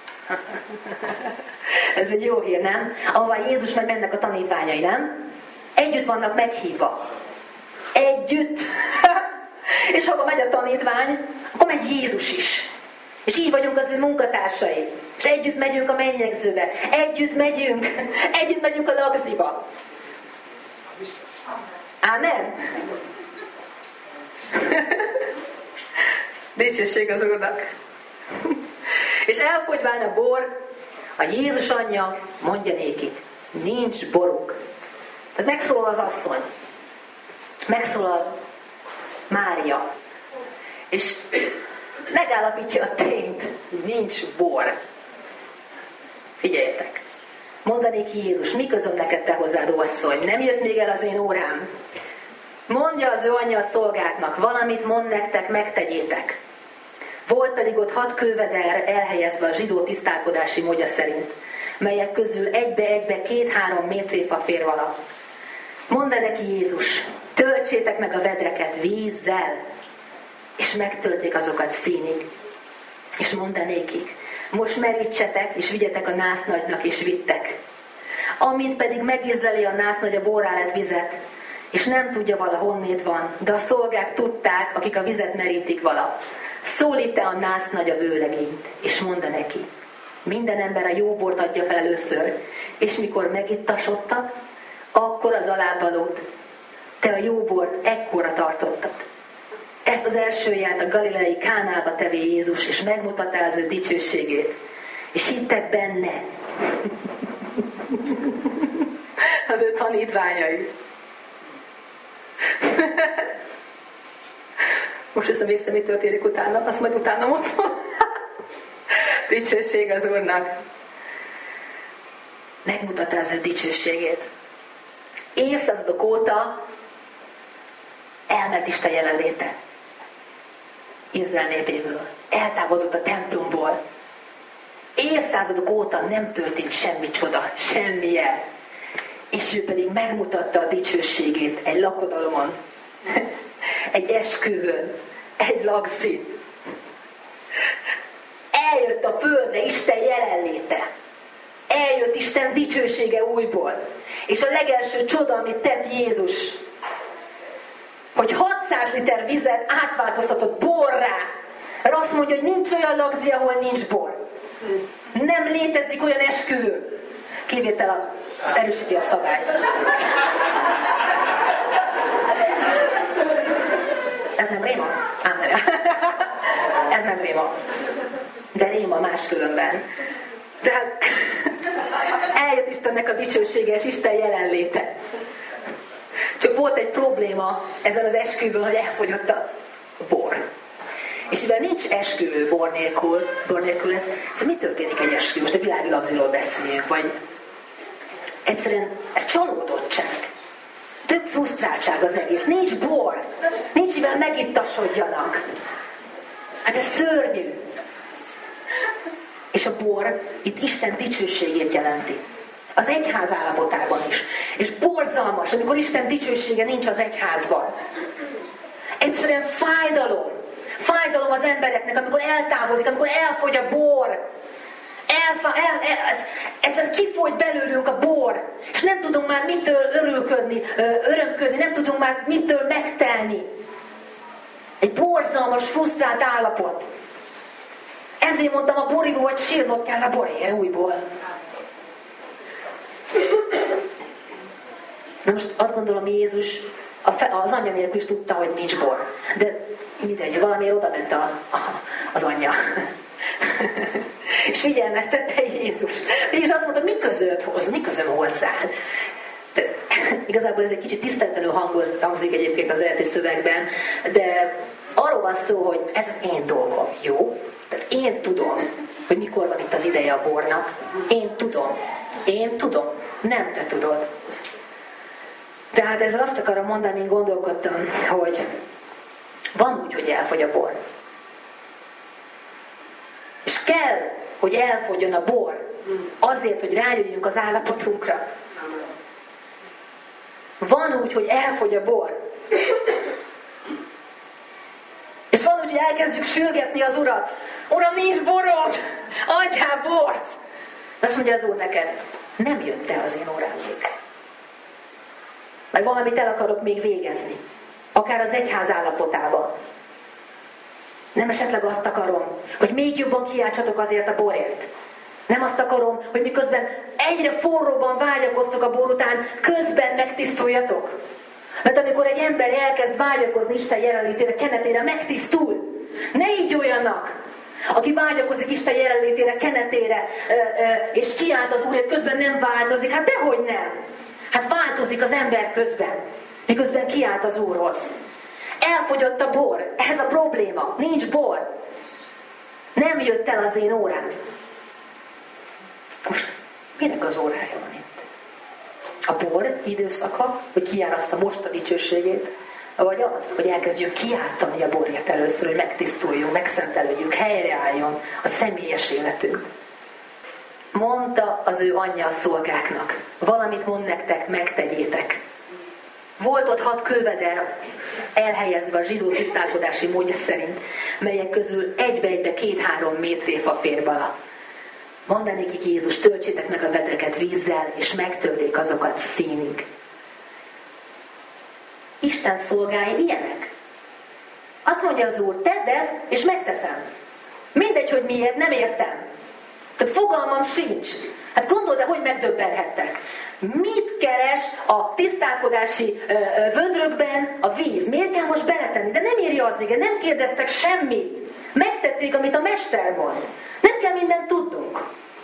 Ez egy jó hír, nem? Ahová Jézus meg mennek a tanítványai, nem? Együtt vannak meghívva. Együtt. És ha megy a tanítvány, akkor megy Jézus is. És így vagyunk az ő munkatársai. És együtt megyünk a mennyegzőbe. Együtt megyünk a lagziba. Amen. Dicsőség az Úrnak. És elfogyván a bor, a Jézus anyja mondja nékik, nincs boruk. Tehát megszólal az asszony, megszólal Mária, és megállapítja a tényt, hogy nincs bor. Figyeljetek! Mondanéki Jézus, mi közöm neked te hozzád, ó asszony? Nem jött még el az én órám? Mondja az ő anyja a szolgáknak, valamit mond nektek, megtegyétek. Volt pedig ott 6 kőveder elhelyezve a zsidó tisztálkodási módja szerint, melyek közül egybe-egybe 2-3 métréfa fér vala. Mondta neki Jézus, töltsétek meg a vedreket vízzel, és megtölték azokat színig. És mondta nékik, most merítsetek, és vigyetek a násznagynak, és vittek. Amint pedig megízleli a násznagy a borrá lett vizet, és nem tudja vala honnét van, de a szolgák tudták, akik a vizet merítik vala. Szólít-e a násznagy a vőlegényt, és mondta neki, minden ember a jó bort adja fel először, és mikor megittasodtak, akkor az alávalót, te a jó bort ekkorra tartottad. Ezt az első ját a galileai Kánába tevé Jézus, és megmutatta az ő dicsőségét. És hittek benne az ő tanítványai. Most észre, mi történik utána, azt majd utána mondom. Dicsőség az Úrnak. Megmutatta az ő dicsőségét. Évszázadok óta elment Isten jelenléte Izrael népéből. Eltávozott a templomból. Évszázadok óta nem történt semmi csoda, semmi jel. És ő pedig megmutatta a dicsőségét egy lakodalomon, egy esküvőn, egy lagzin. Eljött a földre Isten jelenléte. Eljött Isten dicsősége újból. És a legelső csoda, amit tett Jézus, hogy 600 liter vizet átváltoztatott borrá. Mert azt mondja, hogy nincs olyan lagzi, ahol nincs bor. Nem létezik olyan esküvő. Kivétel az erősíti a szabályt. Ez nem réma? Ez nem réma. De réma máskülönben. Tehát eljött Istennek a dicsősége és Isten jelenléte. Csak volt egy probléma ezen az esküvőn, hogy elfogyott a bor. És mivel nincs esküvő bor nélkül ez mi történik egy esküvő? Most a világi lagziról beszéljünk, vagy egyszerűen ez csalódottság. Több frusztráltság az egész. Nincs bor. Nincs mivel megittasodjanak. Hát ez szörnyű. És a bor itt Isten dicsőségét jelenti. Az egyház állapotában is. És borzalmas, amikor Isten dicsősége nincs az egyházban. Egyszerűen fájdalom. Fájdalom az embereknek, amikor eltávozik, amikor elfogy a bor. Egyszerűen kifogy belőlünk a bor. És nem tudunk már mitől örömködni, nem tudunk már mitől megtelni. Egy borzalmas, frusztrált állapot. Ezért mondtam a borivó, hogy sírnod kell a borért újból. Na most azt gondolom, Jézus az anyja nélkül is tudta, hogy nincs bor. De mindegy, valamiért oda ment az anyja. És figyelmeztette Jézust. És azt mondta, mi közöm hozzád? Tehát, igazából ez egy kicsit tiszteletlenül hangzik egyébként az eredeti szövegben, de arról van szó, hogy ez az én dolgom, jó? Tehát én tudom, hogy mikor van itt az ideje a bornak. Én tudom. Nem te tudod. Tehát ezzel azt akarom mondani, mint gondolkodtam, hogy van úgy, hogy elfogy a bor. És kell, hogy elfogyjon a bor azért, hogy rájöjjünk az állapotunkra. Van úgy, hogy elfogy a bor. És van úgy, hogy elkezdjük sürgetni az Urat. Uram, nincs borom! Adjál bort! Azt mondja az Úr neked, nem jött el az én órám még. Meg valamit el akarok még végezni. Akár az egyház állapotában. Nem esetleg azt akarom, hogy még jobban kiáltsatok azért a borért. Nem azt akarom, hogy miközben egyre forróban vágyakoztok a bor után, közben megtisztuljatok. Mert amikor egy ember elkezd vágyakozni Isten jelenlétére, kenetére, megtisztul. Ne így olyannak! aki vágyakozik Isten jelenlétére, kenetére, és kiált az Úrért, közben nem változik. Hát dehogy nem. Hát változik az ember közben, miközben kiált az Úrhoz. Elfogyott a bor, ez a probléma, nincs bor. Nem jött el az én órám. Most minek az órája van itt? A bor időszaka, hogy kiárassza most a dicsőségét, vagy az, hogy elkezdjünk kiáltani a borért először, hogy megtisztuljunk, megszentelődjünk, helyreálljon a személyes életünk. Mondta az ő anyja a szolgáknak, valamit mond nektek, megtegyétek. Volt ott 6 kőveder elhelyezve a zsidó tisztálkodási módja szerint, melyek közül egybe 2-3 métréfa fér bele. Mondani ki Jézus, töltsétek meg a vedreket vízzel, és megtölték azokat színig. Isten szolgái ilyenek. Azt mondja az Úr, tedd ezt, és megteszem. Mindegy, hogy miért, nem értem. Tehát fogalmam sincs. Hát gondold, hogy megdöbbenhettek. Mit keres a tisztálkodási vödrökben a víz? Miért kell most beletenni? De nem írja az ige, nem kérdeztek semmit. Megtették, amit a mester mond. Nem kell mindent tudnunk.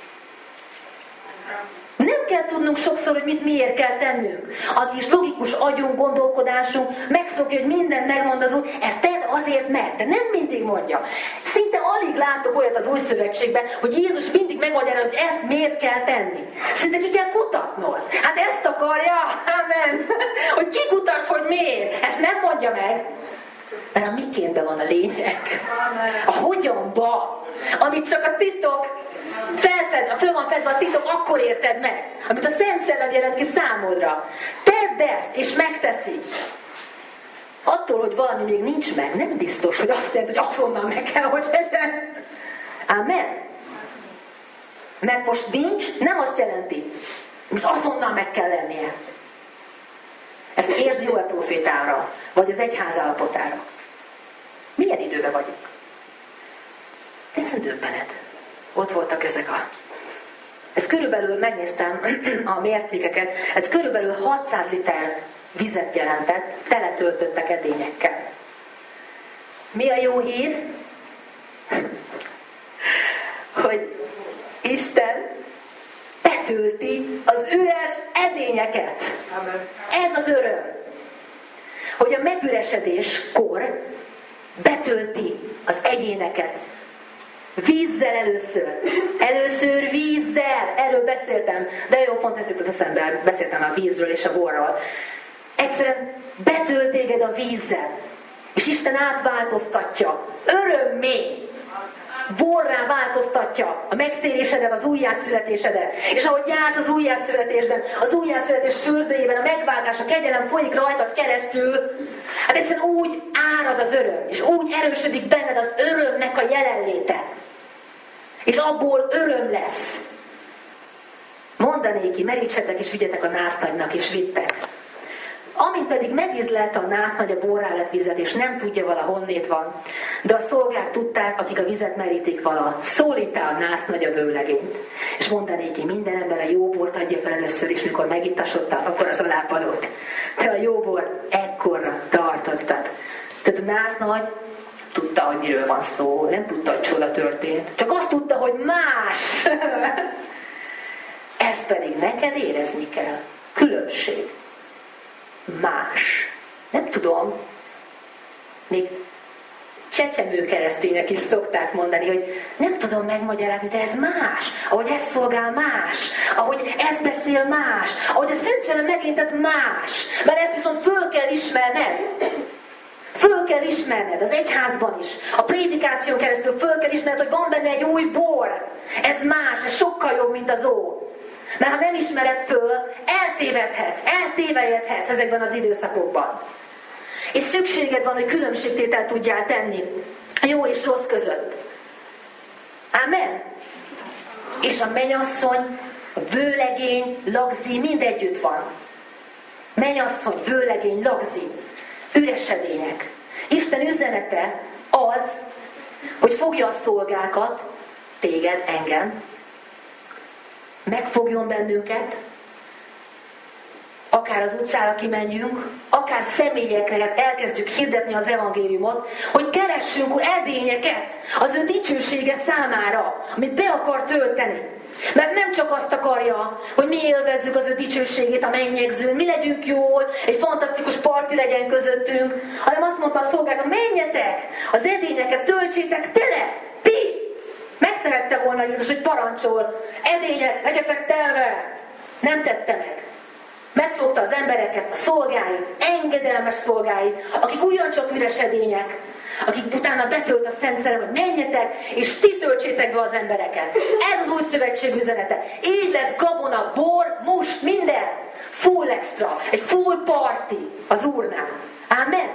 Nem kell tudnunk sokszor, hogy mit miért kell tennünk. A kis logikus agyunk, gondolkodásunk megszokja, hogy mindent megmond az Úr, ezt tedd azért, mert. De nem mindig mondja. Szinte alig látok olyat az Új Szövetségben, hogy Jézus mindig megmagyarázza, hogy ezt miért kell tenni. Szinte ki kell kutatnod. Hát ezt akarja, amen. Hogy kikutasd, hogy miért. Ezt nem mondja meg. Mert a mikénben van a lényeg. A hogyanba. Amit csak a titok föl van fedve a titok, akkor érted meg. Amit a Szent Szellem jelent ki számodra. Tedd ezt, és megteszi. Attól, hogy valami még nincs meg, nem biztos, hogy azt jelenti, hogy azonnal meg kell, hogy legyen. Amen. Mert most nincs, nem azt jelenti. Most azonnal meg kell lennie. Ezt értsd Jóel profétára, vagy az egyház állapotára. Milyen időben vagyunk? Egyszerűen döbbenet. Ott voltak ezek Ez körülbelül, megnéztem a mértékeket, ez körülbelül 600 liter vizet jelentett, teletöltöttek edényekkel. Mi a jó hír? Hogy Isten betölti az üres edényeket. Ez az öröm. Hogy a megüresedéskor betölti az egyéneket. Vízzel először. Először vízzel. Erről beszéltem. De jó, pont ezt jutott eszembe. Beszéltem a vízről és a borról. Egyszerűen betölt téged a vízzel. És Isten átváltoztatja. Örömmé. Borrá változtatja a megtérésedet, az újjászületésedet. És ahogy jársz az újjászületésben, az újjászületés fürdőjében a megváltás, a kegyelem folyik rajtad keresztül, hát egyszerűen úgy árad az öröm, és úgy erősödik benned az örömnek a jelenléte. És abból öröm lesz. Mondanéki, merítsetek és vigyetek a násznagynak, és vittek. Amint pedig megízlelte a násznagy a borrá lett vizet, és nem tudja vala honnét van, de a szolgák tudták, akik a vizet merítik vala, szólítá a násznagy a vőlegényt. És mondanéki, minden ember a jó bort adja fel először is, mikor megittasodtál, akkor az alápadott. Te a jó bort ekkorra tartottad. Tehát a násznagy tudta, hogy miről van szó, nem tudta, hogy csoda történt. Csak azt tudta, hogy más. Ezt pedig neked érezni kell. Különbség. Más. Nem tudom. Még csecsemő keresztények is szokták mondani, hogy nem tudom megmagyarázni, de ez más. Ahogy ez szolgál más. Ahogy ez beszél más. Ahogy a Szent Szellem megintett más. Mert ezt viszont föl kell ismerned. Föl kell ismerned az egyházban is. A prédikáción keresztül föl kell ismerned, hogy van benne egy új bor. Ez más, ez sokkal jobb, mint az ó. Mert ha nem ismered föl, eltévedhetsz ezekben az időszakokban. És szükséged van, hogy különbségtételt tudjál tenni a jó és rossz között. Amen? És a mennyasszony, a vőlegény, lagzi, mind együtt van. Mennyasszony, vőlegény, lagzi, üres edények. Isten üzenete az, hogy fogja a szolgákat, téged, engem, megfogjon bennünket, akár az utcára kimenjünk, akár személyekre elkezdjük hirdetni az evangéliumot, hogy keressünk edényeket az ő dicsősége számára, amit be akar tölteni. Mert nem csak azt akarja, hogy mi élvezzük az ő dicsőségét a mennyegzőn, mi legyünk jól, egy fantasztikus parti legyen közöttünk, hanem azt mondta a szolgáknak, menjetek, az edényekhez töltsétek tele, ti! Megtehette volna Jézus, hogy parancsol, edények, legyetek telve! Nem tette meg. Megfogta az embereket, a szolgáit, engedelmes szolgáit, akik ugyancsak üres edények, akik utána betölt a Szent Szellem, hogy menjetek, és ti töltsétek be az embereket. Ez az új szövetség üzenete. Így lesz gabona, bor, must, minden. Full extra. Egy full party az Úrnál. Amen.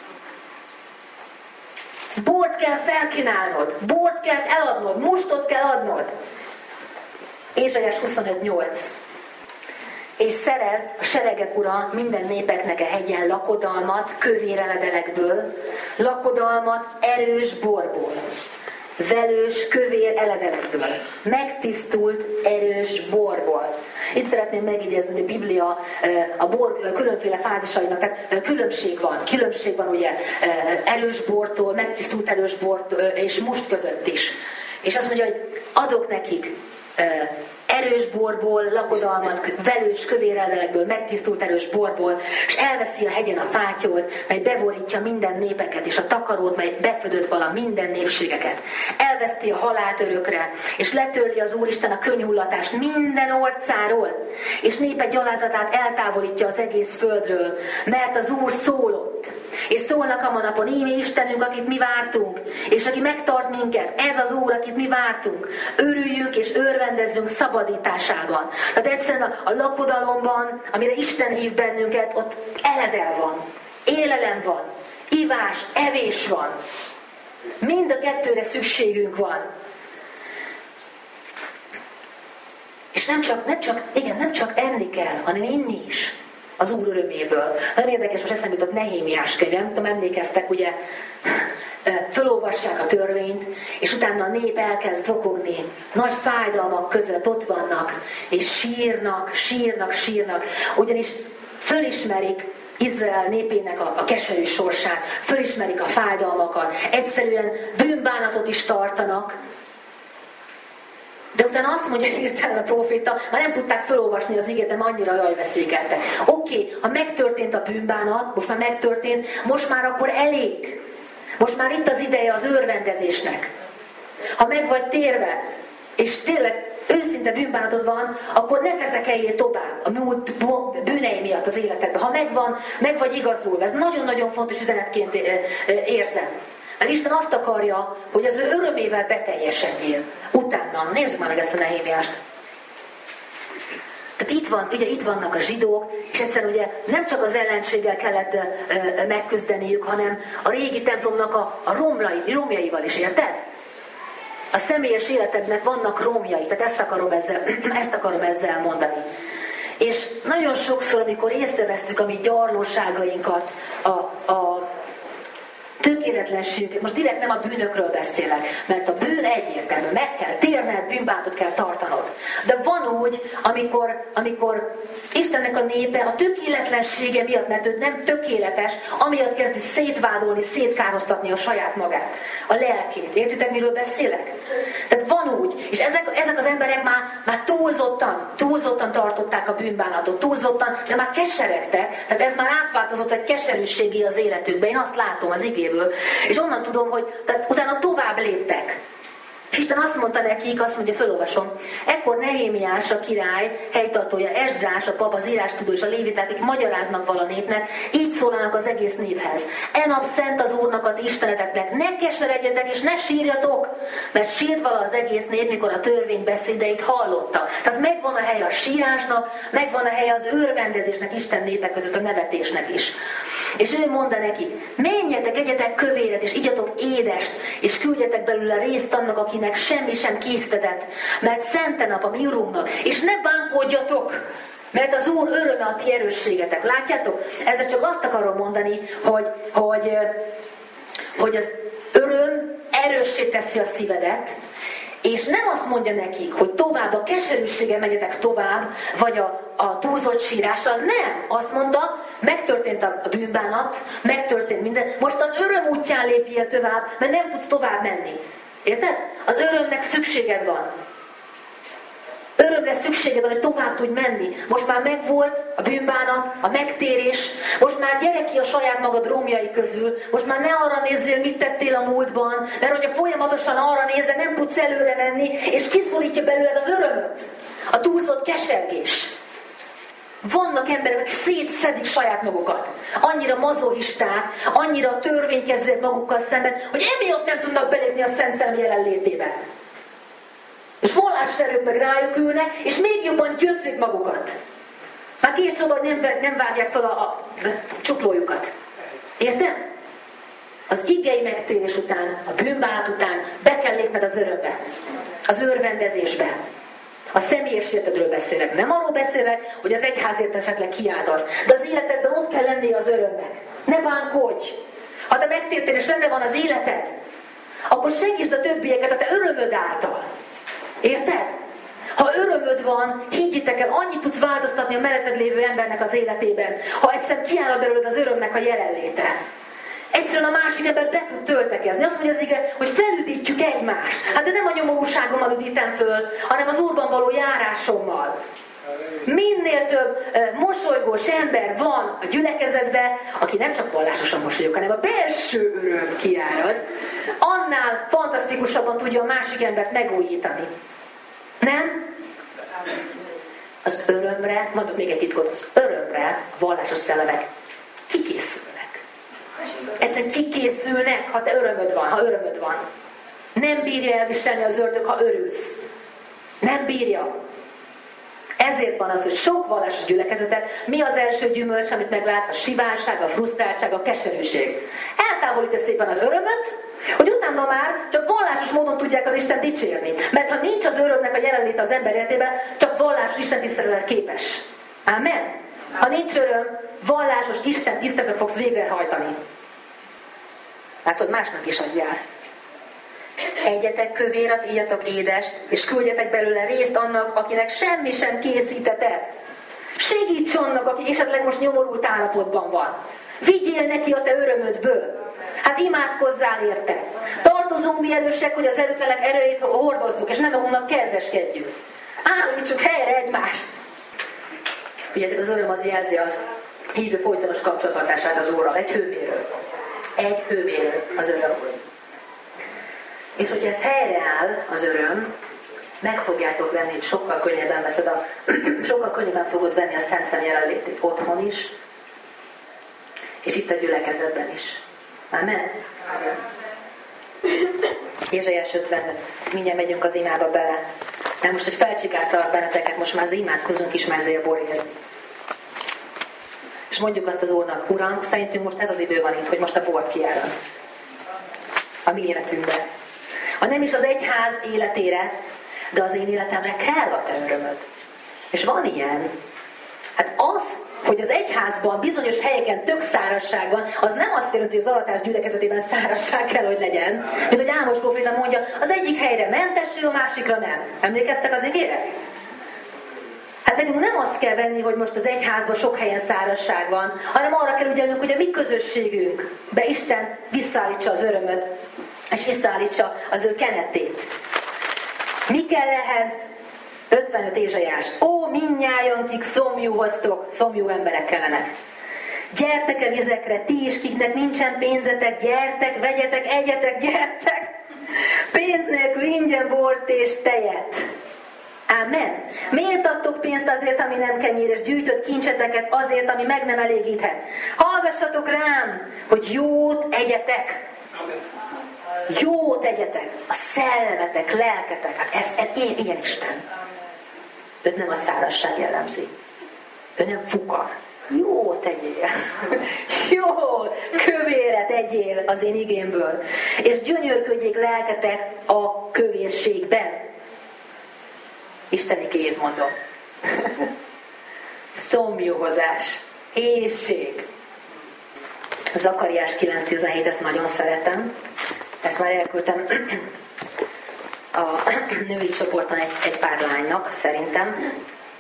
Bort kell felkínálnod, bort kell eladnod, mustot kell adnod. Ézsaiás 25:8. És szerez a seregek ura minden népeknek a hegyen lakodalmat kövér eledelekből, lakodalmat erős borból, velős kövér eledelekből, megtisztult erős borból. Itt szeretném megjegyezni, hogy a Biblia a bor különféle fázisainak, tehát különbség van ugye erős bortól, megtisztult erős bortól és must között is. És azt mondja, hogy adok nekik erős borból, lakodalmat, velős kövéreldelekből, megtisztult erős borból, és elveszi a hegyen a fátyolt, mely beborítja minden népeket, és a takarót, mely befödött vala minden népségeket. Elveszti a halált örökre, és letörli az Úristen a könnyhullatást minden orcáról, és népe gyalázatát eltávolítja az egész földről, mert az Úr szólott. És szólnak a napon, íme Istenünk, akit mi vártunk, és aki megtart minket, ez az Úr, akit mi vártunk. Örüljünk és örvendezzünk szabadításában. Tehát egyszerűen a lakodalomban, amire Isten hív bennünket, ott eledel van, élelem van, ivás, evés van. Mind a kettőre szükségünk van. És nem csak enni kell, hanem inni is. Az Úr öröméből. Nagyon érdekes, most eszembe jutott Nehémiás könyv, nem tudom, emlékeztek, ugye, felolvassák a törvényt, és utána a nép elkezd zokogni. Nagy fájdalmak között ott vannak, és sírnak, ugyanis fölismerik Izrael népének a keserű sorsát, fölismerik a fájdalmakat, egyszerűen bűnbánatot is tartanak. De utána azt mondja hirtelen a próféta, már nem tudták felolvasni az igét, de annyira jajveszékeltek. Oké, ha megtörtént a bűnbánat, most már megtörtént, most már akkor elég. Most már itt az ideje az örvendezésnek. Ha meg vagy térve, és tényleg őszinte bűnbánatod van, akkor ne vezekeljél tovább a múlt bűnei miatt az életedben. Ha meg vagy igazulva, ez nagyon-nagyon fontos üzenetként érzem. Mert Isten azt akarja, hogy az ő örömével beteljesedjél. Utána, nézzük már meg ezt a Nehémiást. Tehát itt vannak a zsidók, és egyszerűen ugye nem csak az ellenséggel kellett megküzdeniük, hanem a régi templomnak a romjaival is, érted? A személyes életednek vannak romjai, tehát ezt akarom ezzel mondani. És nagyon sokszor, amikor észrevesszük a mi gyarlóságainkat, a tökéletlenségünket, most direkt nem a bűnökről beszélek, mert a bűn egyértelmű, meg kell térned, bűnbánatot kell tartanod. De van úgy, amikor Istennek a népe a tökéletlensége miatt, mert ő nem tökéletes, amiatt kezdi szétvádolni, szétkároztatni a saját magát, a lelkét. Értitek, miről beszélek? Tehát van úgy, és ezek az emberek már túlzottan tartották a bűnbánatot, túlzottan, de már keseregtek, tehát ez már átváltozott egy keserűségé az életükbe. Én azt látom az igéből. És onnan tudom, hogy tehát utána tovább léptek. És Isten azt mondta nekik, azt mondja, felolvasom, ekkor Nehémiás a király, helytartója, Ezrás a pap, az írástudó és a léviták, akik magyaráznak vala népnek, így szólalnak az egész néphez. E nap szent az Úrnak a ti isteneteknek, ne keseredjetek és ne sírjatok, mert sírt vala az egész nép, mikor a törvény beszédeit hallotta. Tehát megvan a helye a sírásnak, megvan a helye az örvendezésnek, Isten népek között, a nevetésnek is. És ő mondta neki, menjetek, egyetek kövéret, és igyatok édest, és küldjetek belőle részt annak, akinek semmi sem késztetett, mert szente nap a mi Urunknak, és ne bánkodjatok, mert az Úr öröme a ti erősségetek. Látjátok? Ezzel csak azt akarom mondani, hogy az öröm erőssé teszi a szívedet, És nem azt mondja nekik, hogy tovább a keserűséggel menjetek tovább, vagy a túlzott sírással. Nem! Azt mondta, megtörtént a bűnbánat, megtörtént minden. Most az öröm útján lépjél tovább, mert nem tudsz tovább menni. Érted? Az örömnek szükséged van. Örömre szükséged van, hogy tovább tudj menni. Most már megvolt a bűnbánat, a megtérés. Most már gyere ki a saját magad romjai közül. Most már ne arra nézzél, mit tettél a múltban. Mert hogyha folyamatosan arra nézel, nem tudsz előre menni, és kiszorítja belőled az örömöt. A túlzott kesergés. Vannak emberek, akik szétszedik saját magukat. Annyira mazohisták, annyira törvénykezőek magukkal szemben, hogy emiatt nem tudnak belépni a Szent Szellem jelenlétébe. És vallásos erők meg rájuk ülnek, és még jobban gyötrik magukat. Már kés csoda, hogy nem vágják fel a csuklójukat. Érted? Az igei megtérés után, a bűnbánat után be kell lépned az örömbe. Az örvendezésbe. A személyes életedről beszélek. Nem arról beszélek, hogy az egyházért esetleg kiáltasz. De az életedben ott kell lennie az örömnek. Ne bánkodj! Ha te megtértél és rendben van az életed, akkor segítsd a többieket a te örömöd által. Érted? Ha örömöd van, higgyétek el, annyit tudsz változtatni a melletted lévő embernek az életében, ha egyszerűen kiáll belőled az örömnek a jelenléte. Egyszerűen a másik ember be tud töltekezni. Azt mondja az ige, hogy felüdítjük egymást. Hát de nem a nyomorúságommal üdítem föl, hanem az Úrban való járásommal. Minél több mosolygós ember van a gyülekezetben, aki nem csak vallásosan mosolyog, hanem a belső öröm kiárad, annál fantasztikusabban tudja a másik embert megújítani. Nem? Az örömre, mondok még egy titkot, az örömre a vallásos szellemek kikészülnek. Egyszerűen kikészülnek, ha te örömöd van, ha örömöd van. Nem bírja elviselni az ördög, ha örülsz. Nem bírja. Ezért van az, hogy sok vallásos gyülekezetet, mi az első gyümölcs, amit meglátsz? A sivárság, a frusztráltság, a keserűség. Eltávolítja szépen az örömöt, hogy utána már csak vallásos módon tudják az Isten dicsérni. Mert ha nincs az örömnek a jelenléte az ember életében, csak vallásos Isten tiszteletet képes. Amen? Ha nincs öröm, vallásos Isten tiszteletet fogsz végrehajtani. Látod, másnak is adjál. Egyetek kövéret, ígyatok édest, és küldjetek belőle részt annak, akinek semmi sem készítetett. Segíts annak, aki esetleg most nyomorult állapotban van. Vigyél neki a te örömödből. Hát imádkozzál érte. Tartozunk mi erősek, hogy az előttelek erejét hordozzuk, és nem magunknak kedveskedjünk. Állítsuk helyre egymást. Figyeljetek, az öröm az jelzi az hívő folytonos kapcsolattartását az Úrral. Egy hőmérő. Egy hőmérő az öröm. És hogyha ez helyreáll, az öröm, meg fogjátok venni, hogy sokkal könnyebben veszed sokkal könnyebben fogod venni a Szent Szem jelenlétét otthon is, és itt a gyülekezetben is. Amen? Ézsaiás 55. Mindjárt megyünk az imába bele. De most, hogy felcsikáztalak benneteket, most már az imádkozunk is már borért. És mondjuk azt az Úrnak, Uram, szerintünk most ez az idő van itt, hogy most a bort kiárasz. A mi életünkben. Ha nem is az egyház életére, de az én életemre kell a te örömöd. És van ilyen. Hát az, hogy az egyházban bizonyos helyeken tök szárazság van, az nem azt jelenti, hogy az aratás gyülekezetében szárazság kell, hogy legyen. Mint hogy Ámos próféta mondja, az egyik helyre mentesül, a másikra nem. Emlékeztek az igére? Hát nekünk nem azt kell venni, hogy most az egyházban sok helyen szárazság van, hanem arra kell ügyelnünk, hogy a mi közösségünkbe Isten visszaállítsa az örömöt, és visszaállítsa az ő kenetét. Mi kell ehhez? 55 Ézsaiás. Ó, mindnyájan, kik szomjúhoztok, szomjú emberek kellenek. Gyertek a vizekre, ti is, kiknek nincsen pénzetek, gyertek, vegyetek, egyetek, gyertek. Pénz nélkül ingyen bort és tejet. Amen. Miért adtok pénzt azért, ami nem kenyér, és gyűjtött kincseteket azért, ami meg nem elégíthet? Hallgassatok rám, hogy jót egyetek. Jót egyetek. A szellemetek, lelketek. Hát ez ilyen Isten. Őt nem a szárazság jellemzi. Ő nem fukar. Jót egyél. Jó, kövéret egyél az én igémből. És gyönyörködjék lelketek a kövérségben. Isteni kéjét mondom. Szomjúhozás. Éhség. Zakariás 9.17, ezt nagyon szeretem. Ezt már elküldtem a női csoporton egy pár lánynak, szerintem.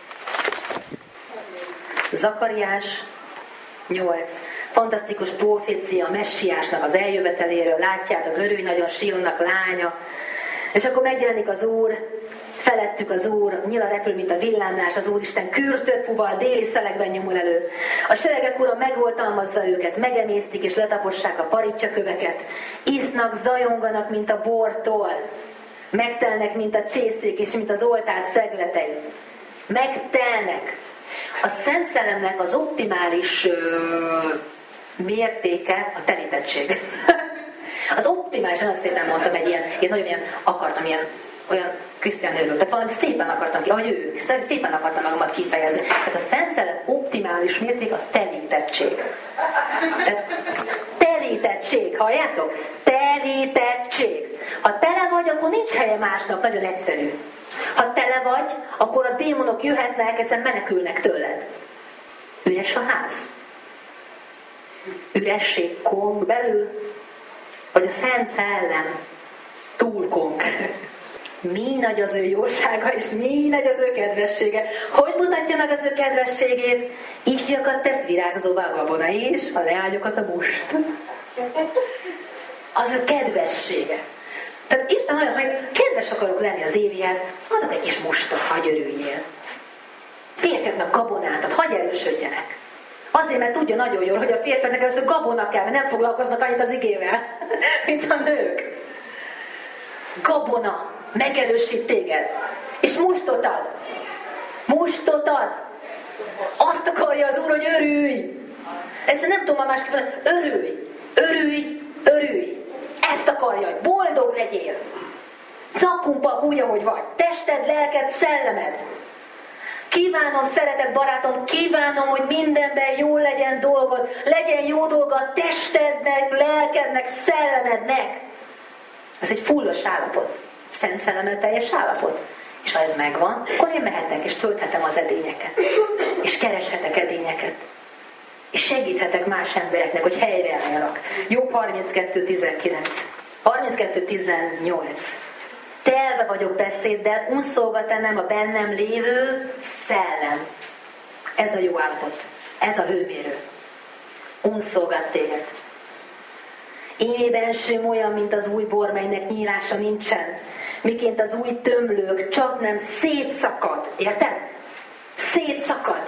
Zakariás 8. Fantasztikus profécia a messiásnak az eljöveteléről. Látjátok, örülj nagyon Sionnak lánya. És akkor megjelenik az Úr, felettük az Úr, nyila repül, mint a villámlás, az Úristen kürtött fuval, déli szelekben nyomul elő. A seregek ura megoltalmazza őket, megemésztik és letapossák a paritcsaköveket. Isznak, zajonganak, mint a bortól. Megtelnek, mint a csészék, és mint az oltár szegletei. Megtelnek. A Szent Szellemnek az optimális mértéke a telítettség. Az optimálisan azt szépen mondtam, én nagyon akartam olyan krisztián nőről, tehát valami szépen akartam ki, ahogy ők, szépen akartam magamat kifejezni. Tehát a Szent Szellem optimális mérték a telítettség. Tehát telítettség, halljátok? Telítettség. Ha tele vagy, akkor nincs helye másnak, nagyon egyszerű. Ha tele vagy, akkor a démonok jöhetnek, egyszerűen menekülnek tőled. Üres a ház. Üresség kong belül, vagy a Szent Szellem túl kong. Mi nagy az ő jósága, és mi nagy az ő kedvessége. Hogy mutatja meg az ő kedvességét? Ifjakat tesz virágzóvá a gabona is, a leányokat a must. Az ő kedvessége. Tehát Isten olyan, hogy kedves akarok lenni az Évihez, adok egy kis mustot, hagyj örüljél. Férfiaknak gabonát ad, hagyj erősödjenek. Azért, mert tudja nagyon jól, hogy a férfiaknak először gabona kell, mert nem foglalkoznak annyit az igével, mint a nők. Gabona megerősít téged. És mustot ad. Mustot ad. Azt akarja az Úr, hogy örülj. Egyszerűen nem tudom már másképp mondani. Örülj. Örülj. Örülj. Ezt akarja, hogy boldog legyél. Zakkumpak úgy, ahogy vagy. Tested, lelked, szellemed. Kívánom, szeretett barátom, kívánom, hogy mindenben jól legyen dolgod. Legyen jó dolga testednek, lelkednek, szellemednek. Ez egy fullos állapot. Szent Szellemmel teljes állapot. És ha ez megvan, akkor én mehetek és tölthetem az edényeket. És kereshetek edényeket. És segíthetek más embereknek, hogy helyreálljanak. Jobb 32.19. 32.18. Telve vagyok beszéddel, unszolgat ennem a bennem lévő szellem. Ez a jó állapot. Ez a hőmérő. Unszolgat téged. Émé bensőm olyan, mint az új bor, melynek nyílása nincsen. Miként az új tömlők, csak nem szétszakad. Érted? Szétszakad.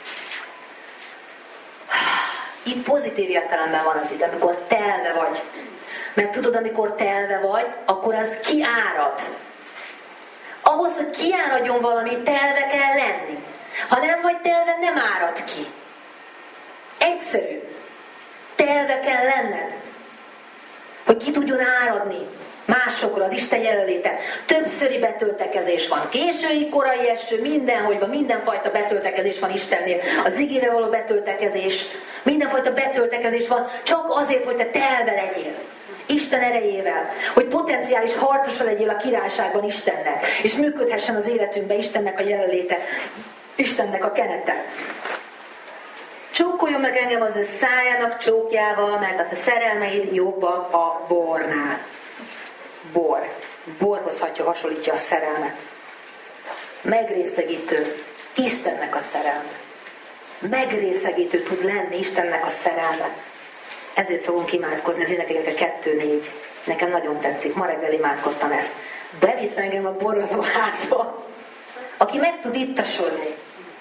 Itt pozitív értelemben van az ide, amikor telve vagy. Mert tudod, amikor telve vagy, akkor az kiárad. Ahhoz, hogy kiáradjon valami, telve kell lenni. Ha nem vagy telve, nem árad ki. Egyszerű. Telve kell lenned. Hogy ki tudjon áradni másokra az Isten jelenléte. Többszöri betöltekezés van. Késői, korai eső, mindenhogy van, mindenfajta betöltekezés van Istennél. Az igére való betöltekezés, mindenfajta betöltekezés van, csak azért, hogy te telve legyél. Isten erejével, hogy potenciális harcosa legyél a királyságban Istennek, és működhessen az életünkben Istennek a jelenléte, Istennek a kenete. Csókoljon meg engem az ő szájának csókjával, mert a szerelmeid jobbak a bornál. Bor. Borhoz hasonlítja a szerelmet. Megrészegítő Istennek a szerelme. Megrészegítő tud lenni Istennek a szerelme. Ezért fogunk imádkozni az énekeket 2-4. Nekem nagyon tetszik. Ma reggel imádkoztam ezt. Bevisz engem a borozóházba, aki meg tud ittasodni.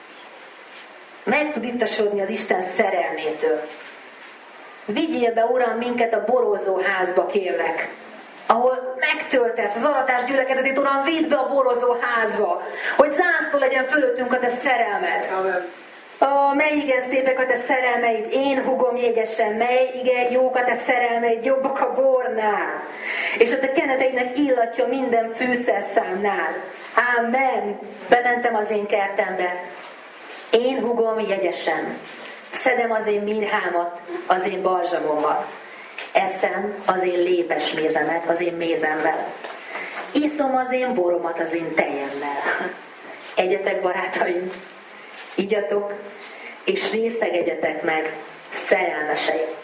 Meg tud ittasodni az Isten szerelmétől. Vigyél be, Uram, minket a borozóházba, kérlek, ahol megtöltesz az aratás gyülekezetét, Uram, vidd be a borozóházba, hogy zászló legyen fölöttünk a te szerelmed. Mely igen szépek a te szerelmeid, én húgom jegyesen, mely igen jók a te szerelmeid, jobbak a bornál, és a te keneteidnek illatja minden fűszerszámnál. Amen. Bementem az én kertembe. Én húgom jegyesen, szedem az én mirhámat, az én balzsamommal, eszem az én lépesmézemet, az én mézemmel, iszom az én boromat az én tejemmel. Egyetek, barátaim, igyatok, és részegedjetek meg, szerelmeseim.